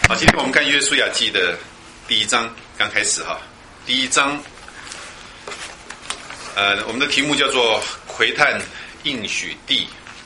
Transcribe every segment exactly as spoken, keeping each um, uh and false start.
好，今天我们看约书亚记的第一章，刚开始哈。第一章，呃，我们的题目叫做窥探应许地。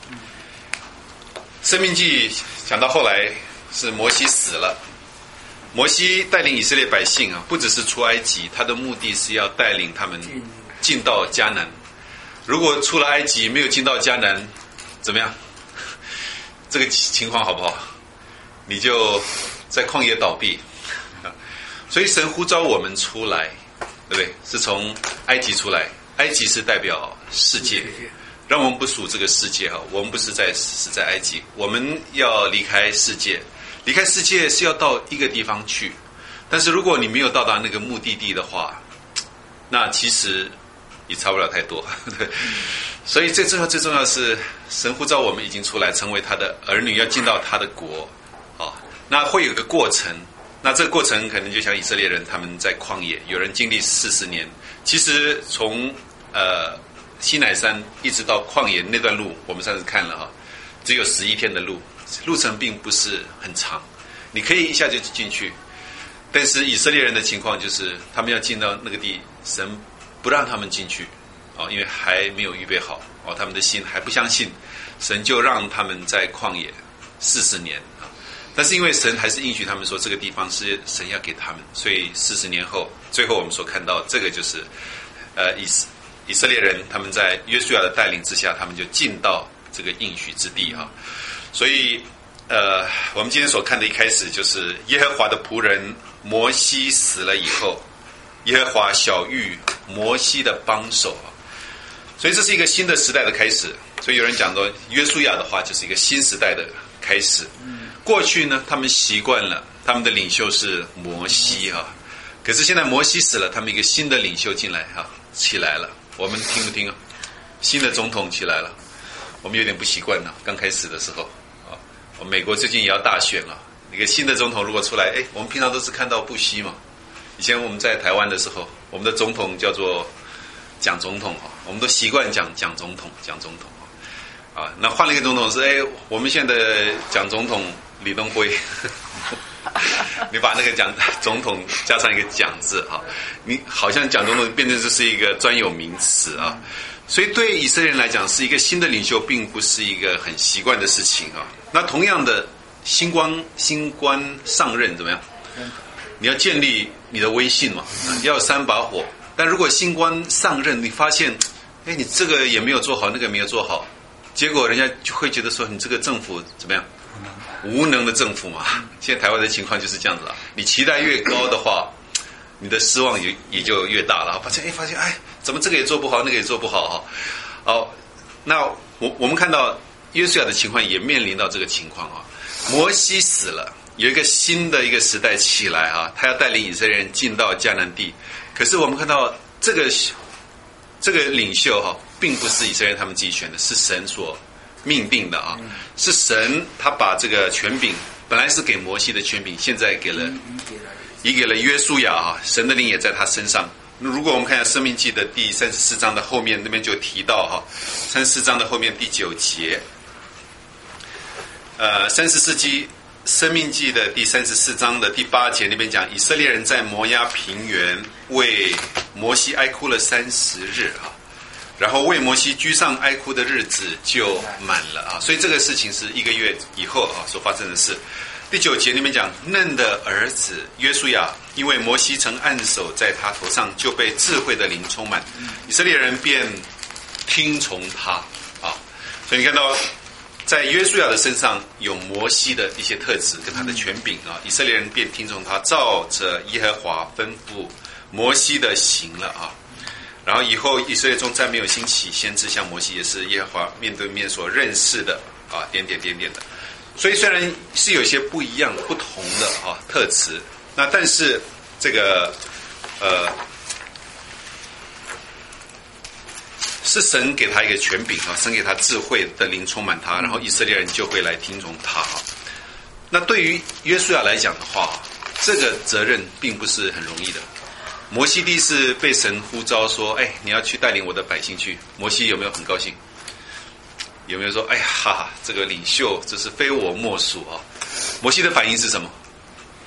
生命记讲到后来是摩西死了，摩西带领以色列百姓啊，不只是出埃及，他的目的是要带领他们进到迦南。如果出了埃及没有进到迦南，怎么样？这个情况好不好？你就在旷野倒闭。所以神呼召我们出来，对不对？是从埃及出来，埃及是代表世界，让我们不属这个世界哈，我们不是在是在埃及，我们要离开世界，离开世界是要到一个地方去。但是如果你没有到达那个目的地的话，那其实也差不了太多。所以最重要最重要的是神呼召我们已经出来，成为他的儿女，要进到他的国啊。那会有一个过程，那这个过程可能就像以色列人他们在旷野，有人经历四十年。其实从呃西乃山一直到旷野那段路，我们上次看了哈，只有十一天的路，路程并不是很长，你可以一下就进去。但是以色列人的情况就是，他们要进到那个地，神不让他们进去啊，因为还没有预备好哦，他们的心还不相信，神就让他们在旷野四十年啊。但是因为神还是应许他们说这个地方是神要给他们，所以四十年后，最后我们所看到这个就是呃以以色列人他们在约书亚的带领之下，他们就进到这个应许之地哈。所以呃我们今天所看的一开始就是耶和华的仆人摩西死了以后，耶和华晓谕摩西的帮手啊。所以这是一个新的时代的开始。所以有人讲说约书亚的话就是一个新时代的开始。过去呢，他们习惯了他们的领袖是摩西哈，可是现在摩西死了，他们一个新的领袖进来哈，起来了。我们听不听啊？新的总统起来了，我们有点不习惯了。刚开始的时候啊，我美国最近也要大选了，一个新的总统如果出来，哎，我们平常都是看到布希嘛。以前我们在台湾的时候，我们的总统叫做蒋总统哈，我们都习惯讲蒋总统，蒋总统啊。那换了一个总统是哎，我们现在蒋总统李登辉，你把那个蒋总统加上一个蒋字哈，你好像蒋总统变成这是一个专有名词啊。所以对以色列人来讲，是一个新的领袖，并不是一个很习惯的事情啊。那同样的，新官新官上任怎么样？你要建立你的威信嘛，要有三把火。但如果新官上任，你发现，哎，你这个也没有做好，那个没有做好，结果人家就会觉得说你这个政府怎么样？无能的政府嘛。现在台湾的情况就是这样子啊。你期待越高的话，你的失望也也就越大了。发现哎，发现哎，怎么这个也做不好，那个也做不好哈。哦，那我我们看到约书亚的情况也面临到这个情况啊。摩西死了，有一个新的一个时代起来啊，他要带领以色列人进到迦南地。可是我们看到这个这个领袖哈，并不是以色列人他们自己选的，是神所命定的啊，是神他把这个权柄本来是给摩西的权柄，现在给了移给了约书亚啊，神的灵也在他身上。如果我们看一下《生命记》的第三十四章的后面，那边就提到哈，三十四章的后面第九节，呃，三十四记《生命记》的第三十四章的第八节那边讲，以色列人在摩押平原为摩西哀哭了三十日啊。然后为摩西居上哀哭的日子就满了啊，所以这个事情是一个月以后啊所发生的事。第九节里面讲，嫩的儿子约书亚，因为摩西曾按手在他头上，就被智慧的灵充满，以色列人便听从他啊。所以你看到，在约书亚的身上有摩西的一些特质跟他的权柄啊，以色列人便听从他，照着耶和华吩咐摩西的行了啊。然后以后以色列中再没有兴起先知像摩西，也是耶和华面对面所认识的啊，点点点点的。所以虽然是有些不一样不同的啊特质，那但是这个呃是神给他一个权柄啊，神给他智慧的灵充满他，然后以色列人就会来听从他啊。那对于约书亚来讲的话，这个责任并不是很容易的。摩西第一次被神呼召说，哎，你要去带领我的百姓去，摩西有没有很高兴？有没有说，哎呀哈哈，这个领袖这是非我莫属啊？摩西的反应是什么？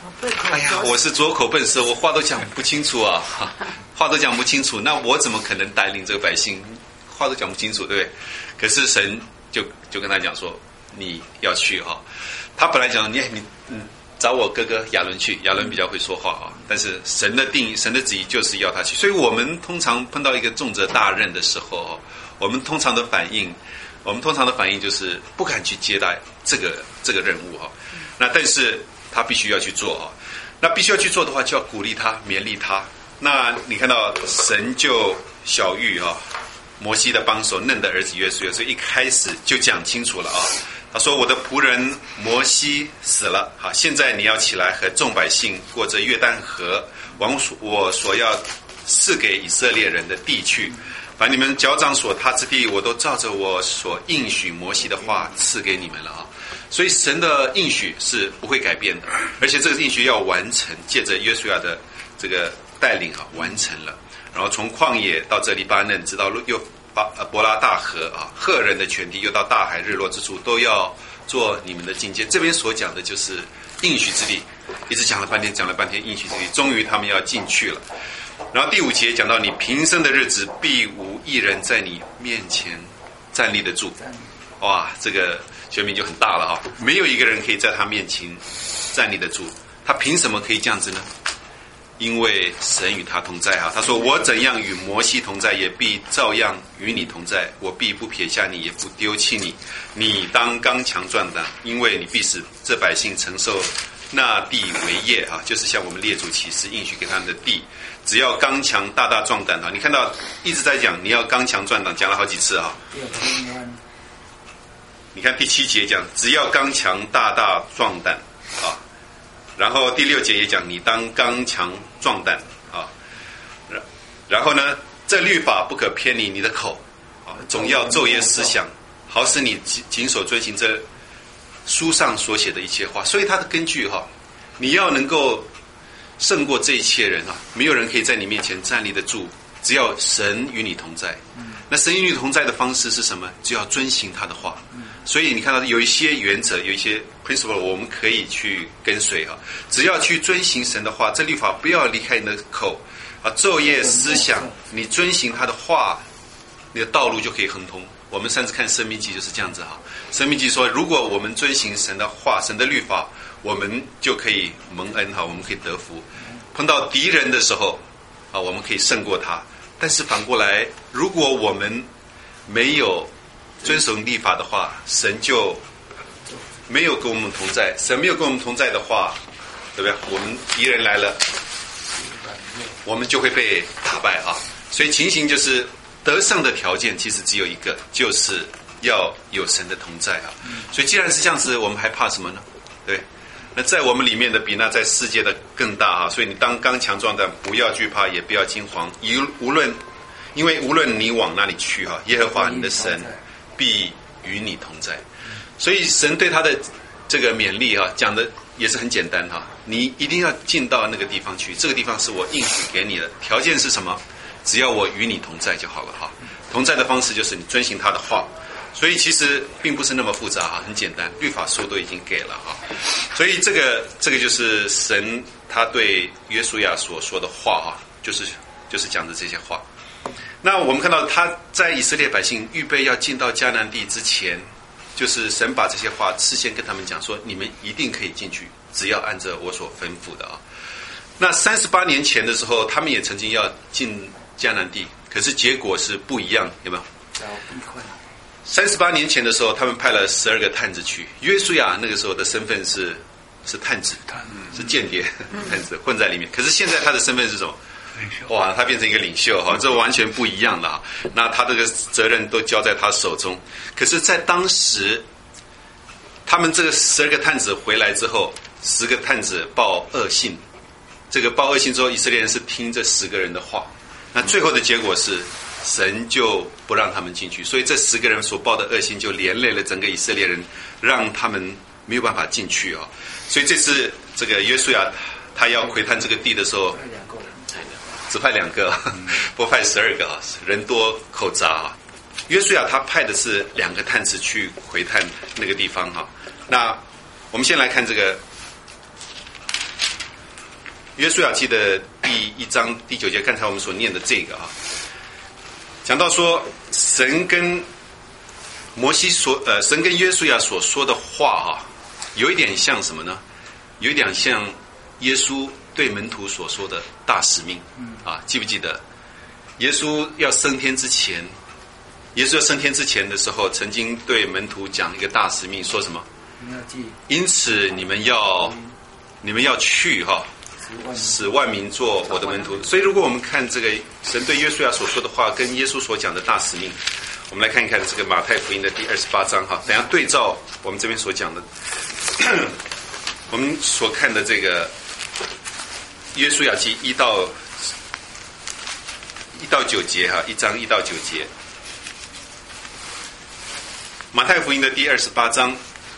哎呀，我是拙口笨舌，我话都讲不清楚啊，话都讲不清楚，那我怎么可能带领这个百姓？话都讲不清楚，对不对？可是神就就跟他讲说，你要去哈。他本来讲你你嗯找我哥哥亚伦去，亚伦比较会说话啊。但是神的定义，神的旨意就是要他去。所以我们通常碰到一个重责大任的时候，我们通常的反应，我们通常的反应就是不敢去接待这个这个任务哈。那但是他必须要去做啊。那必须要去做的话，就要鼓励他，勉励他。那你看到神就小玉啊。摩西的帮手嫩的儿子约书亚，所以一开始就讲清楚了啊。他说：“我的仆人摩西死了，好，现在你要起来和众百姓过着约旦河，往我所要赐给以色列人的地去，把你们脚掌所踏之地，我都照着我所应许摩西的话赐给你们了啊。”所以神的应许是不会改变的，而且这个应许要完成，借着约书亚的这个带领啊，完成了。然后从旷野到这黎巴嫩，直到又巴伯拉大河啊，赫人的全地，又到大海日落之处，都要做你们的境界。这边所讲的就是应许之地，一直讲了半天，讲了半天应许之地，终于他们要进去了。然后第五节讲到，你平生的日子，必无一人在你面前站立得住。哇，这个权柄就很大了哈，没有一个人可以在他面前站立得住，他凭什么可以这样子呢？因为神与他同在哈，他说：“我怎样与摩西同在，也必照样与你同在。我必不撇下你，也不丢弃你。你当刚强壮胆，因为你必使这百姓承受那地为业哈，就是像我们列祖起誓应许给他们的地。只要刚强大大壮胆哈，你看到一直在讲你要刚强壮胆，讲了好几次哈。你看第七节讲只要刚强大大壮胆啊。”然后第六节也讲你当刚强壮胆啊，然后呢，这律法不可偏离你的口啊，总要昼夜思想，好使你谨守遵行这书上所写的一切话。所以它的根据哈，你要能够胜过这一切人啊，没有人可以在你面前站立得住，只要神与你同在。那神与你同在的方式是什么？只要遵行他的话。所以你看到有一些原则，有一些 principle 我们可以去跟随啊，只要去遵行神的话，这律法不要离开你的口啊，昼夜思想，你遵行他的话，你的道路就可以亨通。我们上次看申命记就是这样子哈，申命记说，如果我们遵行神的话，神的律法，我们就可以蒙恩哈，我们可以得福。碰到敌人的时候啊，我们可以胜过他。但是反过来，如果我们没有遵守律法的话，神就没有跟我们同在。神没有跟我们同在的话，对不对？我们敌人来了，我们就会被打败啊。所以情形就是得胜的条件其实只有一个，就是要有神的同在啊。所以既然是这样子，我们还怕什么呢？对，那在我们里面的比那在世界的更大啊。所以你当刚强壮胆，不要惧怕，也不要惊惶，无论因为无论你往哪里去哈，耶和华你的神必与你同在。所以神对他的这个勉励哈，讲的也是很简单哈，你一定要进到那个地方去，这个地方是我应许给你的，条件是什么？只要我与你同在就好了哈。同在的方式就是你遵行他的话，所以其实并不是那么复杂哈，很简单，律法书都已经给了哈。所以这个这个就是神他对约书亚所说的话哈，就是就是讲的这些话。那我们看到他在以色列百姓预备要进到迦南地之前，就是神把这些话事先跟他们讲说，你们一定可以进去，只要按照我所吩咐的啊。那三十八年前的时候，他们也曾经要进迦南地，可是结果是不一样，有没有？三十八年前的时候，他们派了十二个探子去，约书亚那个时候的身份是是探子，是间谍探子混在里面。可是现在他的身份是什么？哇，他变成一个领袖哈，这完全不一样了啊！那他这个责任都交在他手中。可是，在当时，他们这个十二个探子回来之后，十个探子报恶信。这个报恶信之后，以色列人是听这十个人的话。那最后的结果是，神就不让他们进去。所以这十个人所报的恶信，就连累了整个以色列人，让他们没有办法进去啊！所以这次这个约书亚他要窥探这个地的时候，只派两个，不派十二个啊，人多口杂啊。约书亚他派的是两个探子去窥探那个地方哈。那我们先来看这个约书亚记的第一章第九节，刚才我们所念的这个啊，讲到说神跟摩西所呃，神跟约书亚所说的话啊，有一点像什么呢？有一点像耶稣对门徒所说的大使命啊，记不记得？耶稣要升天之前，耶稣要升天之前的时候，曾经对门徒讲一个大使命，说什么？因此你们要你们要去哈、啊，使万民做我的门徒。所以如果我们看这个神对约书亚所说的话，跟耶稣所讲的大使命，我们来看一看这个马太福音的第二十八章哈，等一下对照我们这边所讲的。我们所看的这个约书亚记一到一到九节哈，一章一到九节。马太福音的第二十八章，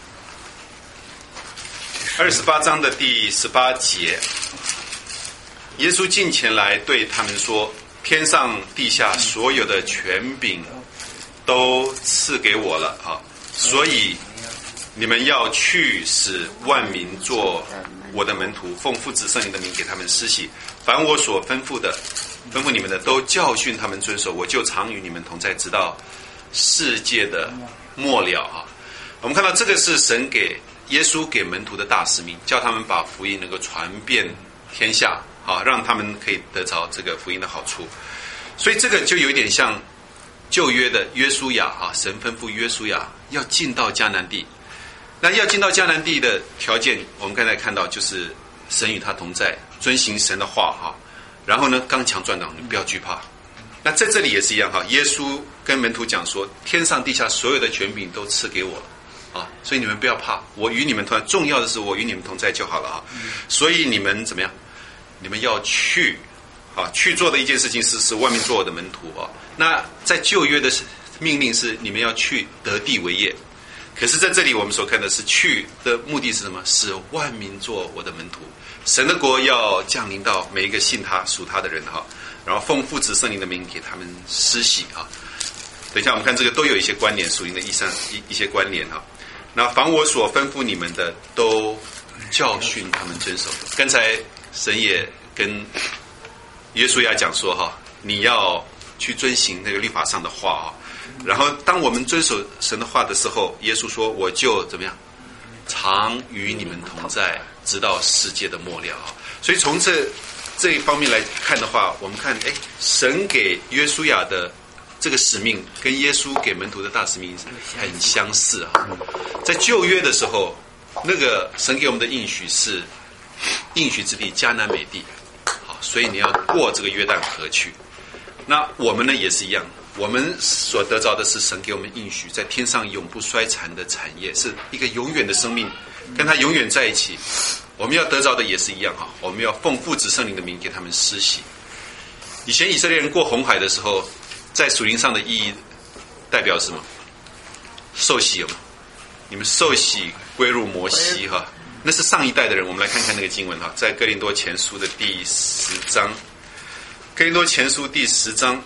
二十八章的第十八节，耶稣近前来对他们说：“天上地下所有的权柄都赐给我了啊，所以你们要去使万民做我的门徒，奉父子圣灵的名给他们施洗，凡我所吩咐的吩咐你们的，都教训他们遵守，我就常与你们同在，直到世界的末了啊。”我们看到这个是神给耶稣给门徒的大使命，叫他们把福音能够传遍天下啊，让他们可以得着这个福音的好处。所以这个就有一点像旧约的约书亚啊，神吩咐约书亚要进到迦南地。那要进到迦南地的条件，我们刚才看到就是神与他同在，遵行神的话哈。然后呢，刚强壮胆，你不要惧怕。那在这里也是一样哈，耶稣跟门徒讲说，天上地下所有的权柄都赐给我了啊，所以你们不要怕，我与你们同在，重要的是我与你们同在就好了啊。所以你们怎么样？你们要去啊，去做的一件事情是使万民做我的门徒啊。那在旧约的命令是你们要去得地为业。可是在这里我们所看的是去的目的是什么？使万民做我的门徒，神的国要降临到每一个信他属他的人哈，然后奉父子圣灵的名给他们施洗哈。等一下我们看这个都有一些关联，属灵的意上一一些关联哈。那凡我所吩咐你们的，都教训他们遵守。刚才神也跟约书亚讲说哈，你要去遵行那个律法上的话哈。然后当我们遵守神的话的时候，耶稣说我就怎么样，常与你们同在，直到世界的末了。所以从这这一方面来看的话，我们看哎，神给约书亚的这个使命跟耶稣给门徒的大使命很相似啊。在旧约的时候，那个神给我们的应许是应许之地迦南美地，好，所以你要过这个约旦河去。那我们呢也是一样，我们所得着的是神给我们应许在天上永不衰残的产业，是一个永远的生命，跟他永远在一起。我们要得着的也是一样哈，我们要奉父子圣灵的名给他们施洗。以前以色列人过红海的时候，在属灵上的意义代表什么？受洗有吗？你们受洗归入摩西哈，那是上一代的人。我们来看看那个经文哈，在哥林多前书的第十章，哥林多前书第十章，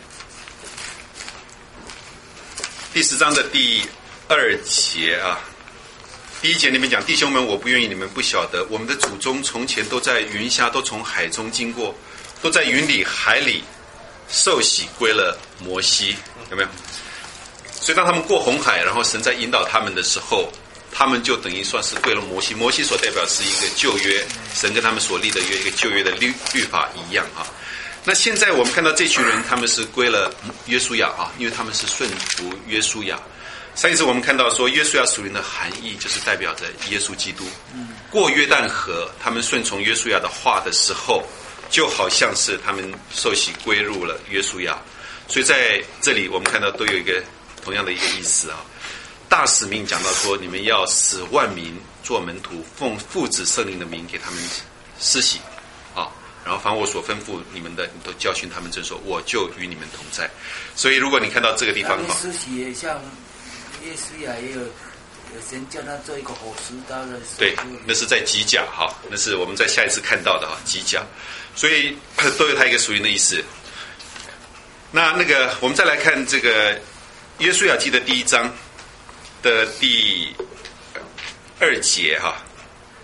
第十章的第二节啊，第一节里面讲，弟兄们，我不愿意你们不晓得，我们的祖宗从前都在云下，都从海中经过，都在云里海里受洗归了摩西，有没有？所以当他们过红海，然后神在引导他们的时候，他们就等于算是归了摩西。摩西所代表是一个旧约，神跟他们所立的约，一个旧约的律律法一样啊。那现在我们看到这群人，他们是归了约书亚啊，因为他们是顺服约书亚。上一次我们看到说，约书亚属灵的含义就是代表着耶稣基督。过约旦河，他们顺从约书亚的话的时候，就好像是他们受洗归入了约书亚。所以在这里我们看到都有一个同样的一个意思啊。大使命讲到说，你们要使万民做门徒，奉父子圣灵的名给他们施洗啊。然后凡我所吩咐你们的，你都教训他们遵守，我就与你们同在。所以如果你看到这个地方哈， 施洗也像耶稣亚也有有神叫他做一个火石刀的， 对，那是在吉甲哈，那是我们在下一次看到的哈，吉甲，所以都有它一个属灵的意思。那那个我们再来看这个约书亚记的第一章的第二节哈，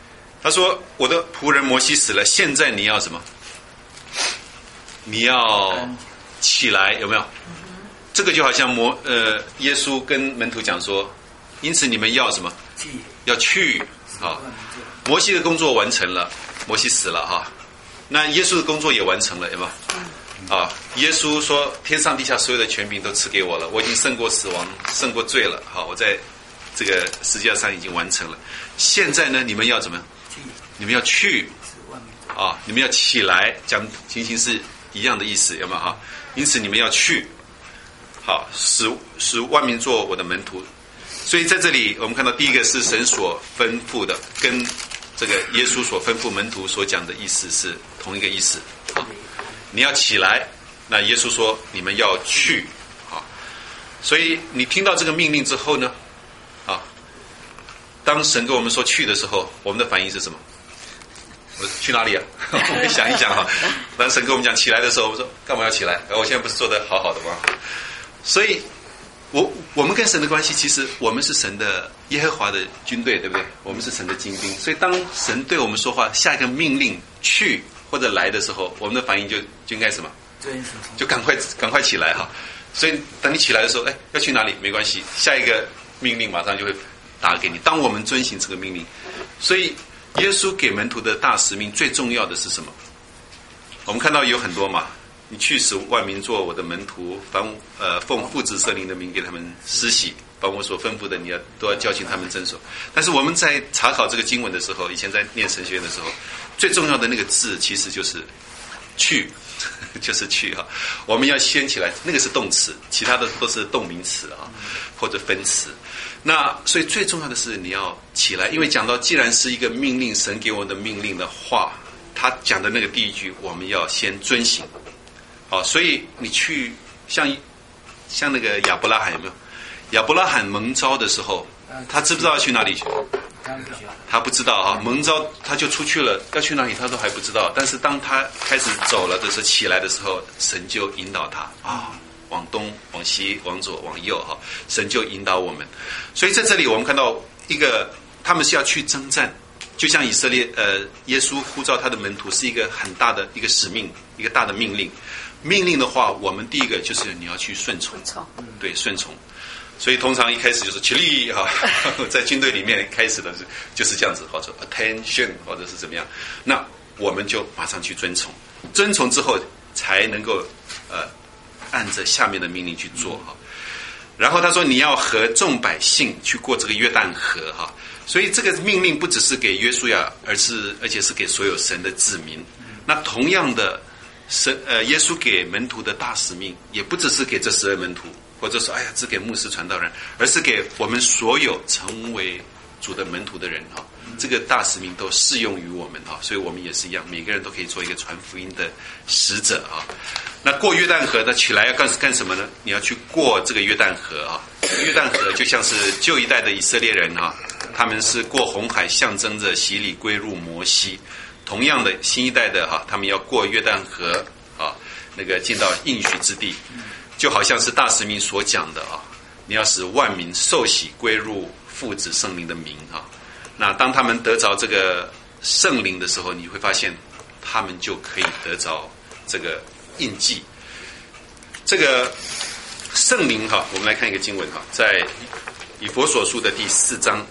他说我的仆人摩西死了，现在你要什么？你要起来，有没有？这个就好像摩呃耶稣跟门徒讲说，因此你们要什么？要去啊！摩西的工作完成了，摩西死了哈，那耶稣的工作也完成了，有没有？啊，耶稣说天上地下所有的权柄都赐给我了，我已经胜过死亡，胜过罪了。好，我在这个十字架上已经完成了。现在呢，你们要怎么？你们要去啊！你们要起来，讲情形是一样的意思，有没有哈？因此你们要去，好，使使万民做我的门徒。所以在这里，我们看到第一个是神所吩咐的，跟这个耶稣所吩咐门徒所讲的意思是同一个意思啊。你要起来，那耶稣说你们要去啊。所以你听到这个命令之后呢，啊，当神跟我们说去的时候，我们的反应是什么？我去哪里啊？我们想一想哈。当神跟我们讲起来的时候，我说干嘛要起来？我现在不是做得好好的吗？所以。我我们跟神的关系，其实我们是神的耶和华的军队，对不对？我们是神的精兵，所以当神对我们说话，下一个命令去或者来的时候，我们的反应就就应该什么？就赶快赶快起来哈。所以等你起来的时候，哎，要去哪里？没关系，下一个命令马上就会打给你。当我们遵行这个命令，所以耶稣给门徒的大使命最重要的是什么？我们看到有很多嘛。你去使万民做我的门徒，凡呃奉父子圣灵的名给他们施洗，把我所吩咐的你要都要教训他们遵守。但是我们在查考这个经文的时候，以前在念神学院的时候，最重要的那个字其实就是去，就是去哈。我们要先起来，那个是动词，其他的都是动名词啊或者分词。那所以最重要的是你要起来，因为讲到既然是一个命令，神给我们的命令的话，他讲的那个第一句，我们要先遵行。好，所以你去像像那个亚伯拉罕有没有？亚伯拉罕蒙召的时候，他知不知道要去哪里去？他不知道啊，蒙召他就出去了，要去哪里他都还不知道。但是当他开始走了的时候，起来的时候，神就引导他啊，往东、往西、往左、往右哈，神就引导我们。所以在这里我们看到一个，他们是要去征战。就像以色列，呃，耶稣呼召他的门徒是一个很大的一个使命，一个大的命令。命令的话，我们第一个就是你要去顺从，对，顺从。所以通常一开始就是起立哈，在军队里面开始的是就是这样子，或者 attention 或者是怎么样，那我们就马上去遵从，遵从之后才能够呃按着下面的命令去做哈。然后他说你要和众百姓去过这个约旦河哈。所以这个命令不只是给约书亚，而是而且是给所有神的子民。那同样的，神呃耶稣给门徒的大使命，也不只是给这十二门徒，或者说哎呀只给牧师传道人，而是给我们所有成为主的门徒的人哈。这个大使命都适用于我们哈，所以我们也是一样，每个人都可以做一个传福音的使者啊。那过约旦河呢，起来要干干什么呢？你要去过这个约旦河啊。约旦河就像是旧一代的以色列人啊，他们是过红海，象征着洗礼归入摩西。同样的，新一代的哈，他们要过约旦河啊，那个进到应许之地，就好像是大使命所讲的啊，你要使万民受洗归入父子圣灵的名啊。那当他们得着这个圣灵的时候，你会发现他们就可以得着这个印记。这个圣灵哈，我们来看一个经文哈，在以弗所书的第四章。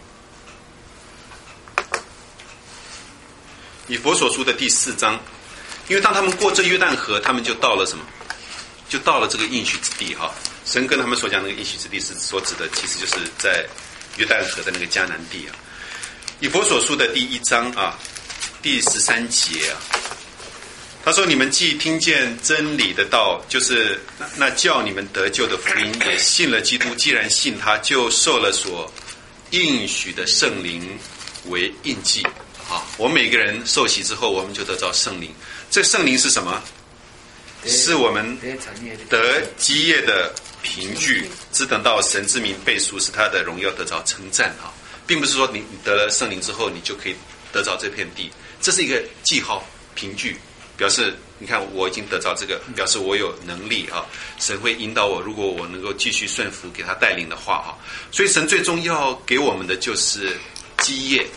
以弗所书的第四章，因为当他们过这约旦河，他们就到了什么？就到了这个应许之地哈。神跟他们所讲的那个应许之地是所指的，其实就是在约旦河的那个迦南地啊。以弗所书的第一章啊，第十三节啊，他说：“你们既听见真理的道，就是那那叫你们得救的福音，也信了基督。既然信他，就受了所应许的圣灵为印记。”啊，我们每个人受洗之后，我们就得着圣灵。这圣灵是什么？是我们得基业的凭据，只等到神之名背书，使他的荣耀得着称赞啊，并不是说你你得了圣灵之后，你就可以得着这片地。这是一个记号凭据，表示你看我已经得着这个，表示我有能力啊。神会引导我，如果我能够继续顺服给他带领的话啊，所以神最终要给我们的就是基业。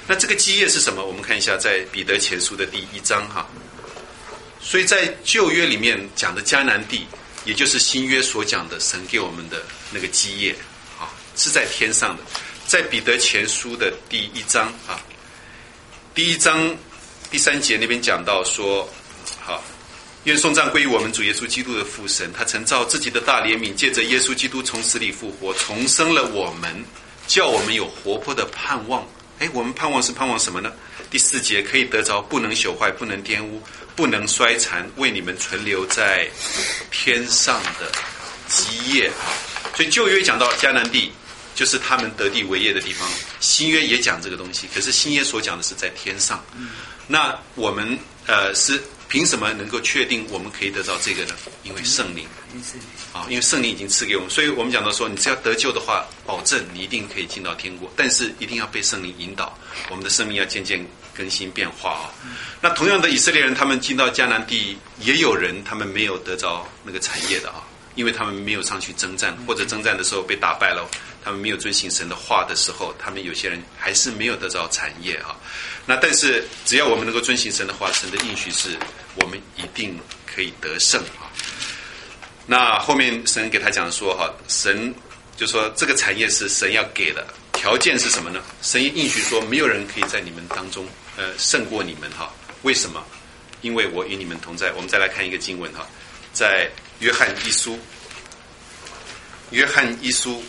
那这个基业是什么？我们看一下在彼得前书的第一章哈。所以在旧约里面讲的迦南地，也就是新约所讲的神给我们的那个基业啊，是在天上的。在彼得前书的第一章啊，第一章第三节那边讲到说，好，愿颂赞归于我们主耶稣基督的父神，他曾照自己的大怜悯，借着耶稣基督从死里复活，重生了我们，叫我们有活泼的盼望。哎，我们盼望是盼望什么呢？第四节，可以得着不能朽坏、不能玷污、不能衰残，为你们存留在天上的基业啊。所以旧约讲到迦南地，就是他们得地为业的地方。新约也讲这个东西，可是新约所讲的是在天上。那我们呃是凭什么能够确定我们可以得到这个呢？因为圣灵啊，因为圣灵已经赐给我们，所以我们讲到说，你只要得救的话，保证你一定可以进到天国，但是一定要被圣灵引导，我们的生命要渐渐更新变化啊。那同样的，以色列人他们进到迦南地，也有人他们没有得着那个产业的啊，因为他们没有上去征战，或者征战的时候被打败了，他们没有遵行神的话的时候，他们有些人还是没有得着产业啊。那但是只要我们能够遵行神的话，神的应许是我们一定可以得胜啊。那后面神给他讲说哈，神就说这个产业是神要给的，条件是什么呢？神应许说没有人可以在你们当中呃胜过你们哈。为什么？因为我与你们同在。我们再来看一个经文哈，在约翰一书，约翰一书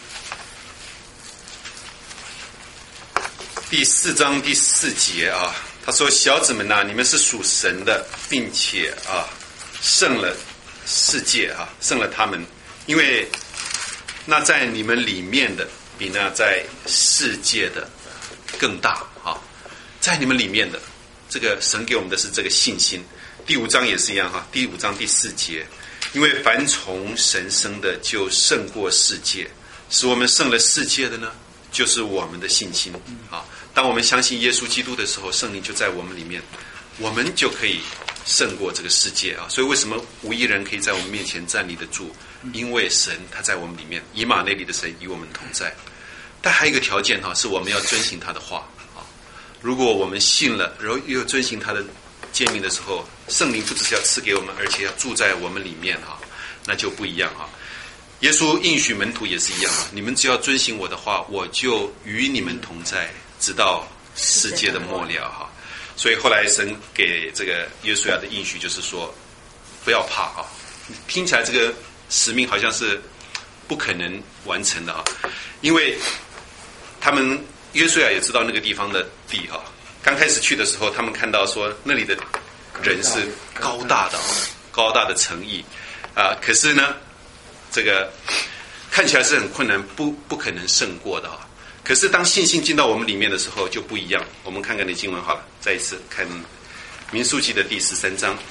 第四章第四节啊，他说：“小子们呐、啊，你们是属神的，并且啊胜了世界啊，胜了他们，因为那在你们里面的比那在世界的更大啊，在你们里面的这个神给我们的是这个信心。第五章也是一样哈，第五章第四节，因为凡从神生的就胜过世界，使我们胜了世界的呢，就是我们的信心啊。当我们相信耶稣基督的时候，圣灵就在我们里面，我们就可以胜过这个世界啊！所以为什么无一人可以在我们面前站立得住？因为神他在我们里面，以马内利的神与我们同在。但还有一个条件哈，是我们要遵行他的话啊。如果我们信了，然后又遵行他的诫命的时候，圣灵不只是要赐给我们，而且要住在我们里面哈，那就不一样哈。耶稣应许门徒也是一样啊，你们只要遵行我的话，我就与你们同在，直到世界的末了哈。所以后来神给这个约书亚的应许就是说，不要怕啊！听起来这个使命好像是不可能完成的啊，因为他们约书亚也知道那个地方的地哈。刚开始去的时候，他们看到说那里的人是高大的，高大的城邑啊，可是呢，这个看起来是很困难，不不可能胜过的啊。可是当信心进到我们里面的时候就不一样。我们看看那经文好了，再一次看民数记的第十三章。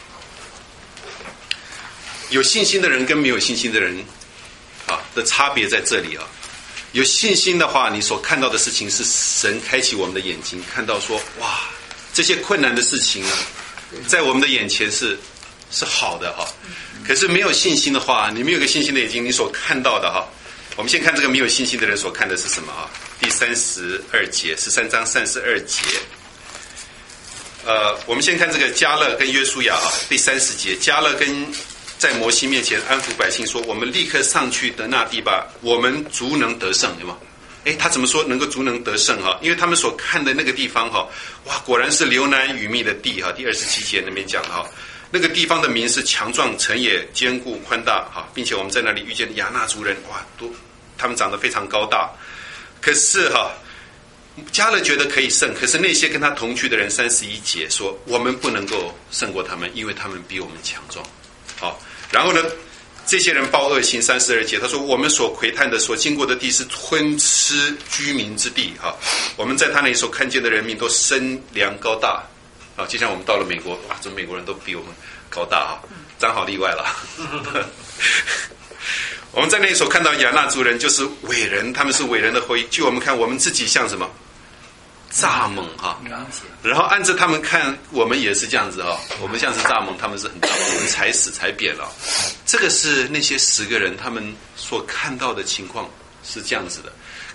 有信心的人跟没有信心的人啊的差别在这里啊。有信心的话，你所看到的事情是神开启我们的眼睛，看到说哇，这些困难的事情啊，在我们的眼前是是好的哈。可是没有信心的话，你没有个信心的眼睛，你所看到的哈。我们先看这个没有信心的人所看的是什么啊？第三十二节，十三章三十二节。呃，我们先看这个迦勒跟约书亚啊，第三十节，迦勒跟在摩西面前安抚百姓说：“我们立刻上去得那地吧，我们足能得胜，对吗？”哎，他怎么说能够足能得胜哈？因为他们所看的那个地方哈，哇，果然是流难与密的地哈。第二十七节那边讲哈，那个地方的民是强壮，城也坚固宽大哈，并且我们在那里遇见亚衲族人，哇，都他们长得非常高大。可是哈，迦勒觉得可以胜，可是那些跟他同去的人，三十一节说我们不能够胜过他们，因为他们比我们强壮。好，然后呢，这些人报恶行，三十二节他说我们所窥探的、所经过的地是吞吃居民之地哈，我们在他那里所看见的人民都身量高大啊，就像我们到了美国，哇，这美国人都比我们高大啊，张好例外了。我们在那里所看到亚衲族人就是伟人，他们是伟人的后裔。据我们看，我们自己像什么？蚱蜢哈。然后按着他们看，我们也是这样子哈。我们像是蚱蜢，他们是很大，我们踩死踩扁了。这个是那些十个人他们所看到的情况是这样子的。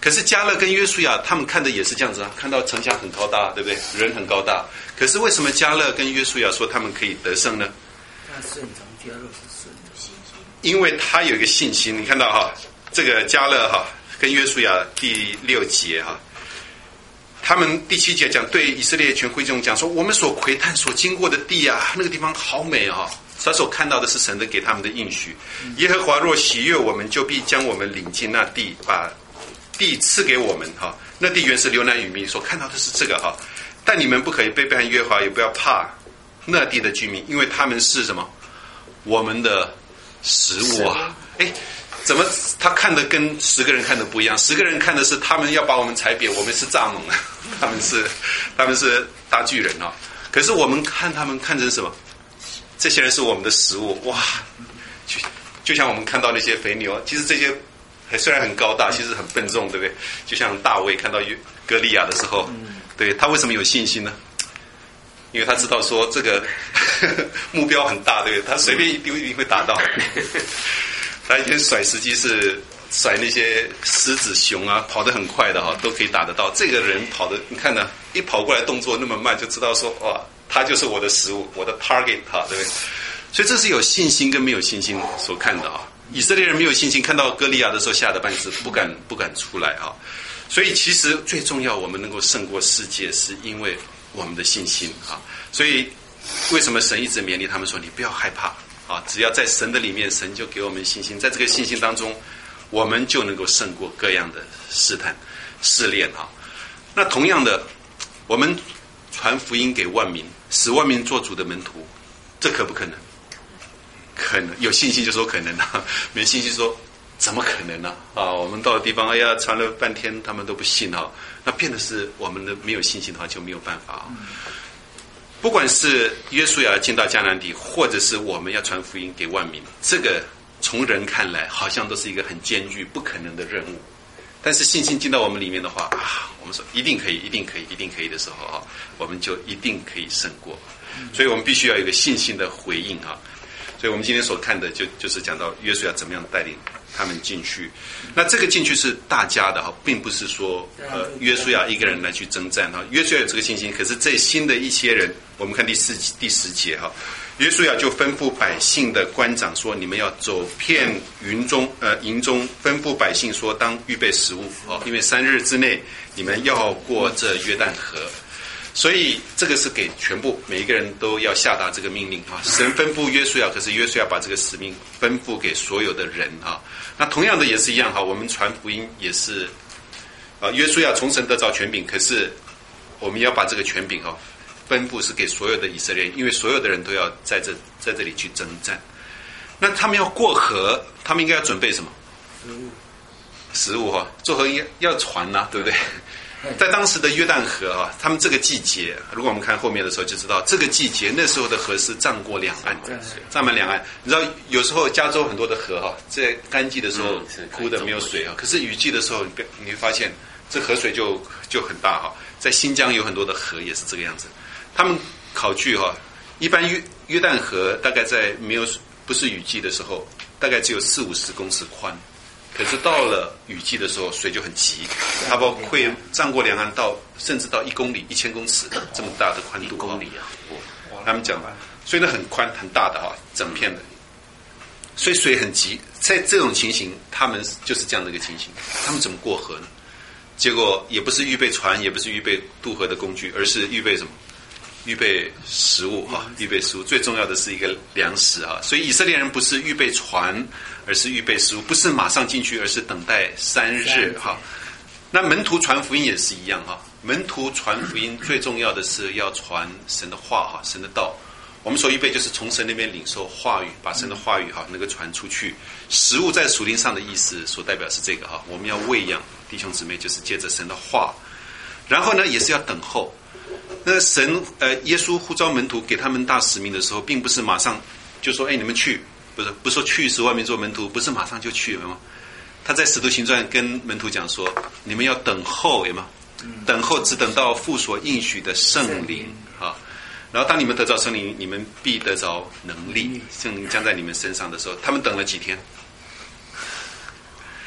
可是迦勒跟约书亚他们看的也是这样子啊，看到城墙很高大，对不对？人很高大。可是为什么迦勒跟约书亚说他们可以得胜呢？ 那顺从迦勒是顺的信心， 因为他有一个信心。你看到哈，这个迦勒哈跟约书亚第六节哈，他们第七节讲对以色列全会众讲说，我们所窥探所经过的地啊，那个地方好美啊。他所看到的是神的给他们的应许，耶和华若喜悦我们，就必将我们领进那地，把地赐给我们哈。那地原是流奶与蜜，所看到的是这个哈。但你们不可以背叛耶和华，也不要怕那地的居民，因为他们是什么？我们的食物啊！哎，怎么他看的跟十个人看的不一样？十个人看的是他们要把我们踩扁，我们是蚱蜢啊，他们是他们是大巨人啊。可是我们看他们看成什么？这些人是我们的食物，哇！就就像我们看到那些肥牛，其实这些虽然很高大，其实很笨重，对不对？就像大卫看到歌利亚的时候，对他为什么有信心呢？因为他知道说这个呵呵目标很大，对不对？他随便一丢一定会打到。他一天甩石机是甩那些狮子、熊啊，跑得很快的哈，都可以打得到。这个人跑的，你看呢，一跑过来动作那么慢，就知道说哇。他就是我的食物，我的 target 哈，对不对？所以这是有信心跟没有信心所看的啊。以色列人没有信心，看到歌利亚的时候吓得半死，不敢不敢出来啊。所以其实最重要，我们能够胜过世界，是因为我们的信心啊。所以为什么神一直勉励他们说，你不要害怕啊？只要在神的里面，神就给我们信心，在这个信心当中，我们就能够胜过各样的试探、试炼啊。那同样的，我们传福音给万民，使万民做主的门徒，这可不可能？可能。有信心就说可能啊，没信心说怎么可能呢？啊，我们到了地方，哎呀，传了半天他们都不信啊，那变的是我们的没有信心的话就没有办法啊。不管是约书亚进到迦南地，或者是我们要传福音给万民，这个从人看来好像都是一个很艰巨不可能的任务。但是信心进到我们里面的话啊，我们说一定可以，一定可以，一定可以的时候啊，我们就一定可以胜过。所以我们必须要有一个信心的回应啊。所以我们今天所看的就就是讲到约书亚怎么样带领他们进去。那这个进去是大家的哈，并不是说呃约书亚一个人来去征战哈。约书亚有这个信心，可是这新的一些人，我们看第四第十节哈。约书亚就吩咐百姓的官长说：“你们要走遍云中，呃，营中，吩咐百姓说，当预备食物哦，因为三日之内你们要过这约旦河。”所以这个是给全部每一个人都要下达这个命令啊。神吩咐约书亚，可是约书亚把这个使命吩咐给所有的人啊。那同样的也是一样哈，我们传福音也是啊，约书亚从神得着权柄，可是我们要把这个权柄哈。吩咐是给所有的以色列人，因为所有的人都要在这在这里去征战。那他们要过河，他们应该要准备什么？食物，食物哈，过河要要船呐、啊，对不对？在当时的约旦河啊，他们这个季节，如果我们看后面的时候就知道，这个季节那时候的河是涨过两岸，涨满两岸。你知道，有时候加州很多的河哈，在干季的时候枯的没有水啊，可是雨季的时候，你你会发现这河水就就很大哈。在新疆有很多的河也是这个样子。他们考据哈，一般约约旦河大概在没有不是雨季的时候，大概只有四五十公尺宽，可是到了雨季的时候，水就很急，它包括会涨过两岸到甚至到一公里、一千公尺这么大的宽度。一公里啊！他们讲，所以那很宽很大的哈，整片的，所以水很急。在这种情形，他们就是这样的一个情形，他们怎么过河呢？结果也不是预备船，也不是预备渡河的工具，而是预备什么？预备食物哈，预备食物最重要的是一个粮食哈，所以以色列人不是预备船，而是预备食物，不是马上进去，而是等待三日哈。那门徒传福音也是一样哈，门徒传福音最重要的是要传神的话哈，神的道。我们所预备就是从神那边领受话语，把神的话语哈能够传出去。食物在属灵上的意思所代表是这个哈，我们要喂养弟兄姊妹，就是借着神的话，然后呢也是要等候。那神呃，耶稣呼召门徒给他们大使命的时候，并不是马上就说，哎，你们去，不是不是说去使外面做门徒，不是马上就去了吗？他在使徒行传跟门徒讲说，你们要等候，有吗？等候只等到父所应许的圣灵啊。然后当你们得着圣灵，你们必得着能力，圣灵将在你们身上的时候，他们等了几天？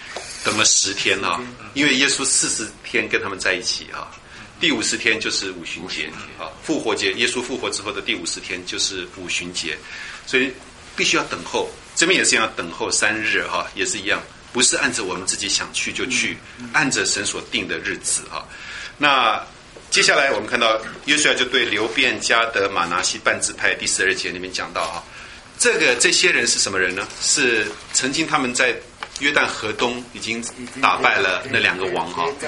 等了十天啊，因为耶稣四十天跟他们在一起啊，第五十天就是五旬节啊，复活节，耶稣复活之后的第五十天就是五旬节，所以必须要等候。这边也是要等候三日哈，也是一样，不是按着我们自己想去就去，按着神所定的日子哈。那接下来我们看到约书亚就对流便、迦得、玛拿西半支派第十二节里面讲到哈，这个这些人是什么人呢？是曾经他们在约旦河东已经打败了那两个王哈，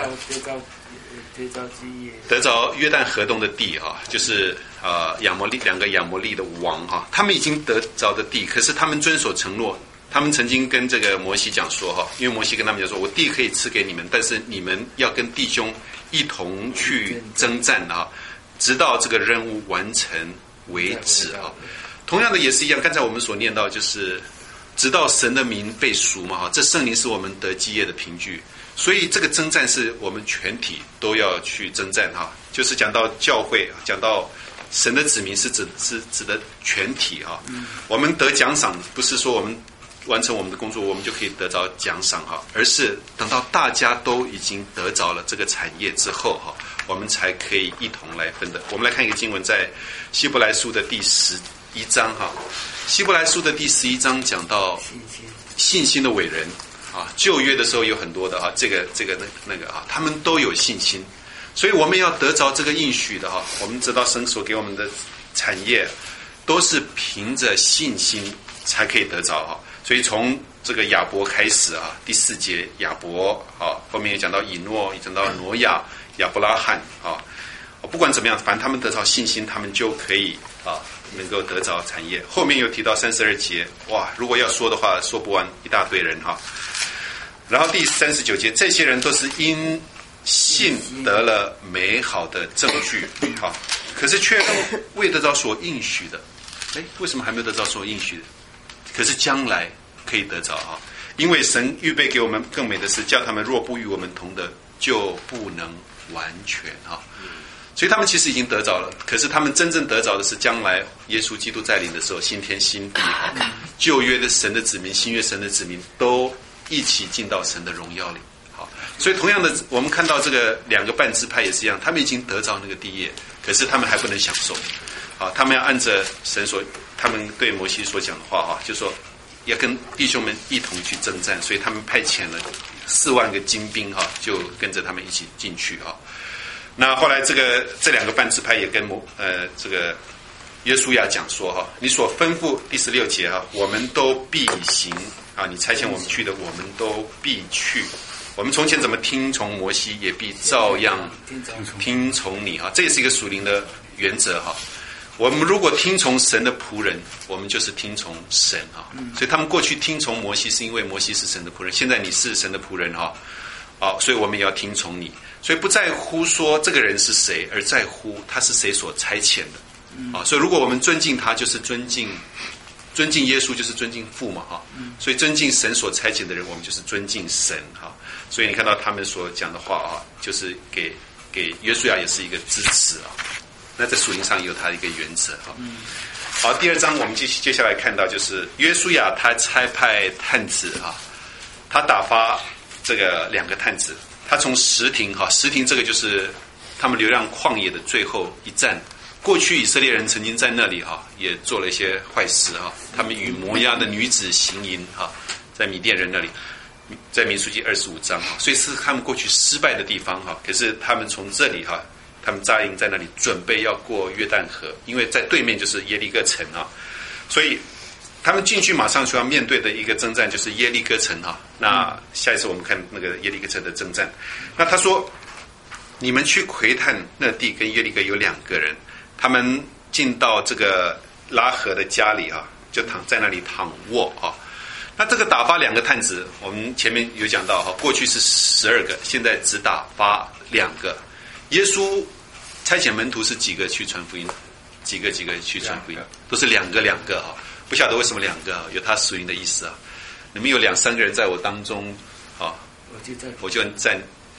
得着约旦河东的地哈，就是呃亚摩利两个亚摩利的王哈，他们已经得着的地，可是他们遵守承诺，他们曾经跟这个摩西讲说哈，因为摩西跟他们讲说，我地可以赐给你们，但是你们要跟弟兄一同去征战啊，直到这个任务完成为止啊。同样的也是一样，刚才我们所念到就是直到神的名被赎嘛哈，这圣灵是我们得基业的凭据，所以这个征战是我们全体都要去征战哈，就是讲到教会，讲到神的子民是指是指的全体哈，我们得奖赏不是说我们完成我们的工作我们就可以得着奖赏哈，而是等到大家都已经得着了这个产业之后哈，我们才可以一同来分的。我们来看一个经文，在希伯来书的第十一章哈，希伯来书的第十一章讲到信心的伟人啊，旧约的时候有很多的哈，这个这个那那个啊，他们都有信心，所以我们要得着这个应许的哈，我们知道神所给我们的产业都是凭着信心才可以得着哈。所以从这个亚伯开始啊，第四节亚伯啊，后面也讲到以诺，也讲到挪亚、亚伯拉罕啊，不管怎么样，反正他们得着信心，他们就可以啊，能够得着产业。后面又提到三十二节，哇，如果要说的话，说不完，一大堆人哈。然后第三十九节，这些人都是因信得了美好的证据，好，可是却未得着所应许的。哎，为什么还没有得着所应许的？可是将来可以得着啊，因为神预备给我们更美的是，叫他们若不与我们同的，就不能完全啊。所以他们其实已经得着了，可是他们真正得着的是将来耶稣基督再临的时候，新天新地啊，旧约的神的子民，新约神的子民都一起进到神的荣耀里。好，所以同样的，我们看到这个两个半支派也是一样，他们已经得着那个地业，可是他们还不能享受。啊，他们要按着神所他们对摩西所讲的话哈，就说要跟弟兄们一同去征战，所以他们派遣了四万个精兵哈，就跟着他们一起进去哈。那后来这个这两个半支派也跟摩呃这个约书亚讲说哈，你所吩咐第十六节哈，我们都必行啊，你差遣我们去的，我们都必去。我们从前怎么听从摩西，也必照样听从你哈，这也是一个属灵的原则哈。我们如果听从神的仆人，我们就是听从神啊。所以他们过去听从摩西，是因为摩西是神的仆人。现在你是神的仆人哈，啊，所以我们也要听从你。所以不在乎说这个人是谁，而在乎他是谁所差遣的啊。所以如果我们尊敬他，就是尊敬尊敬耶稣，就是尊敬父嘛哈。所以尊敬神所差遣的人，我们就是尊敬神哈。所以你看到他们所讲的话啊，就是给给约书亚也是一个支持啊。那在属灵上有他的一个原则哈。好，第二章我们接接下来看到就是约书亚他差派探子哈，他打发这个两个探子，他从什亭哈，什亭这个就是他们流浪旷野的最后一站。过去以色列人曾经在那里哈，也做了一些坏事哈，他们与摩押的女子行淫哈，在米甸人那里，在民数记二十五章哈，所以是他们过去失败的地方哈。可是他们从这里哈。他们扎营在那里，准备要过约旦河，因为在对面就是耶利哥城啊，所以他们进去马上就要面对的一个征战就是耶利哥城啊。那下一次我们看那个耶利哥城的征战。那他说，你们去窥探那地，跟耶利哥有两个人，他们进到这个拉合的家里啊，就躺在那里躺卧啊。那这个打发两个探子，我们前面有讲到哈，过去是十二个，现在只打发两个。耶稣差遣门徒是几个去传福音？几个几个去传福音？都是两个两个哈，不晓得为什么两个，有他属灵的意思啊。你们有两三个人在我当中啊，我就在，我就在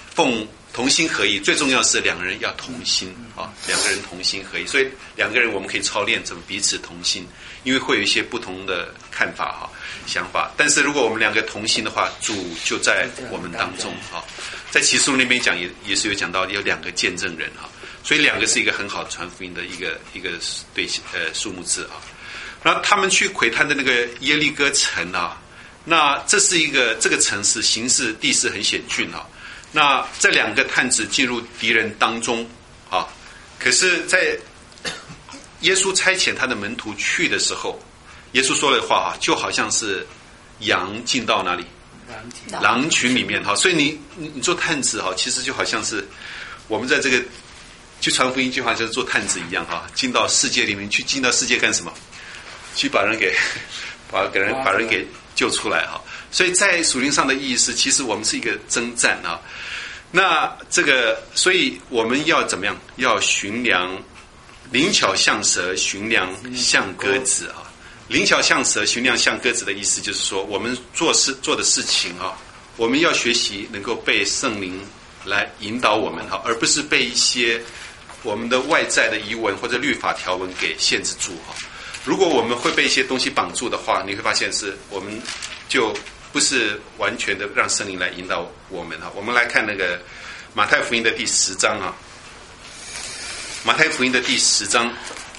奉同心合意，最重要是两个人要同心啊，两个人同心合意。所以两个人我们可以操练怎么彼此同心，因为会有一些不同的看法哈、想法。但是如果我们两个同心的话，主就在我们当中哈。在启示录那边讲也也是有讲到有两个见证人哈，所以两个是一个很好传福音的一个一个对呃数目字啊。然后他们去窥探的那个耶利哥城啊，那这是一个这个城市形势地势很险峻啊。那这两个探子进入敌人当中啊，可是在耶稣差遣他的门徒去的时候，耶稣说的话啊，就好像是羊进到哪里？狼群里面哈。所以你你你做探子哈，其实就好像是我们在这个去传福音，就好像是做探子一样哈，进到世界里面去，进到世界干什么？去把人给把给人把人给救出来哈。所以在属灵上的意义是，其实我们是一个征战啊。那这个，所以我们要怎么样？要寻良，灵巧像蛇，寻良像鸽子啊。灵巧像蛇，寻良像鸽子的意思就是说，我们做事做的事情啊，我们要学习能够被圣灵来引导我们哈，而不是被一些我们的外在的遗文或者律法条文给限制住哈。如果我们会被一些东西绑住的话，你会发现是我们就不是完全的让圣灵来引导我们哈。我们来看那个马太福音的第十章啊，马太福音的第十章，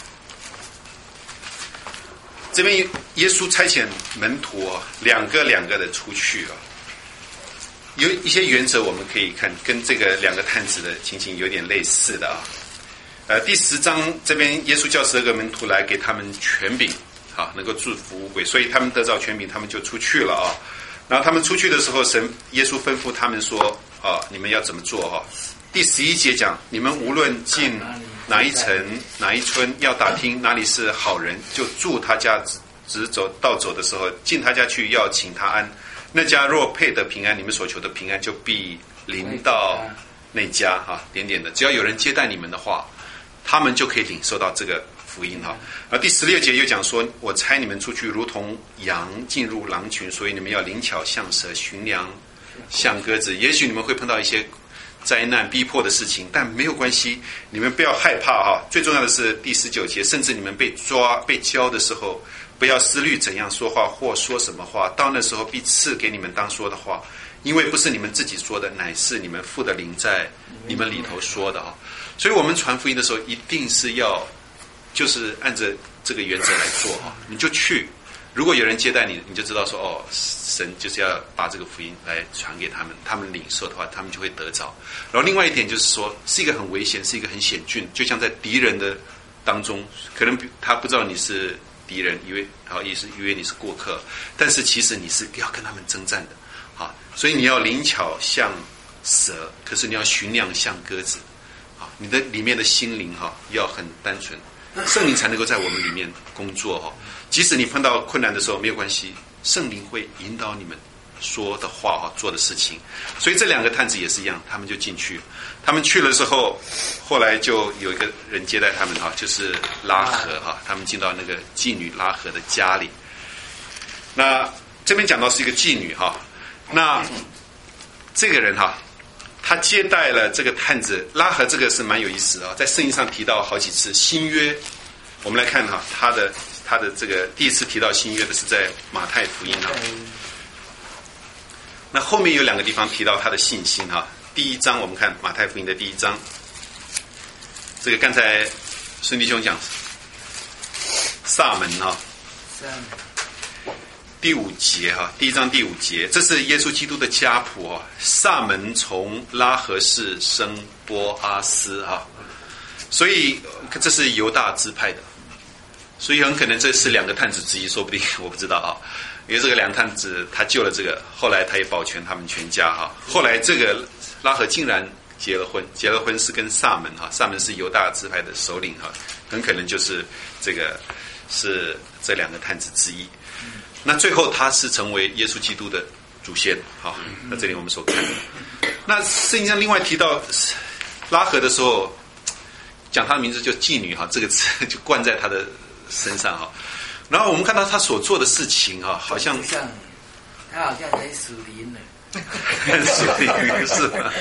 这边耶稣差遣门徒啊，两个两个的出去啊，有一些原则我们可以看，跟这个两个探子的情形有点类似的啊。呃，第十章这边耶稣叫十二个门徒来，给他们权柄，好，能够祝福污鬼，所以他们得着权柄，他们就出去了啊。然后他们出去的时候，神耶稣吩咐他们说啊，你们要怎么做啊？第十一节讲，你们无论进哪一城哪一村，要打听哪里是好人，就住他家，直走到走的时候，进他家去，要请他安。那家若配得平安，你们所求的平安就必临到那家哈，点点的，只要有人接待你们的话，他们就可以领受到这个福音哈。而第十六节又讲说，我差你们出去，如同羊进入狼群，所以你们要灵巧像蛇，寻良像鸽子。也许你们会碰到一些灾难逼迫的事情，但没有关系，你们不要害怕哈。最重要的是第十九节，甚至你们被抓被交的时候，不要思虑怎样说话或说什么话，到那时候必赐给你们当说的话，因为不是你们自己说的，乃是你们父的灵在你们里头说的哈。所以我们传福音的时候，一定是要就是按着这个原则来做哈。你就去，如果有人接待你，你就知道说哦，神就是要把这个福音来传给他们，他们领受的话，他们就会得着。然后另外一点就是说，是一个很危险，是一个很险峻，就像在敌人的当中，可能他不知道你是敌人，以为好也是以为你是过客，但是其实你是要跟他们征战的，好，所以你要灵巧像蛇，可是你要寻良像鸽子，好，你的里面的心灵哈要很单纯，圣灵才能够在我们里面工作哈。即使你碰到困难的时候没有关系，圣灵会引导你们说的话哈，做的事情。所以这两个探子也是一样，他们就进去，他们去了之后，后来就有一个人接待他们哈，就是拉合哈，他们进到那个妓女拉合的家里。那这边讲到是一个妓女哈，那这个人哈，他接待了这个探子拉合，这个是蛮有意思啊，在圣经上提到好几次新约。我们来看哈，他的他的这个第一次提到新约的是在马太福音啊。那后面有两个地方提到他的信心哈。第一章我们看马太福音的第一章，这个刚才孙弟兄讲撒门哈，第五节哈，第一章第五节，这是耶稣基督的家谱啊。撒门从拉合氏生波阿斯哈，所以这是犹大支派的，所以很可能这是两个探子之一，说不定我不知道啊。因为这个两探子他救了这个，后来他也保全他们全家哈。后来这个拉合竟然结了婚，结了婚是跟撒门哈，撒门是犹大支派的首领哈，很可能就是这个是这两个探子之一。那最后他是成为耶稣基督的祖先好，那这里我们所看的。那圣经上另外提到拉合的时候，讲他的名字就妓女哈，这个词就冠在他的身上哈。然后我们看到他所做的事情哈，好像他好像很属灵的， 属灵是吧？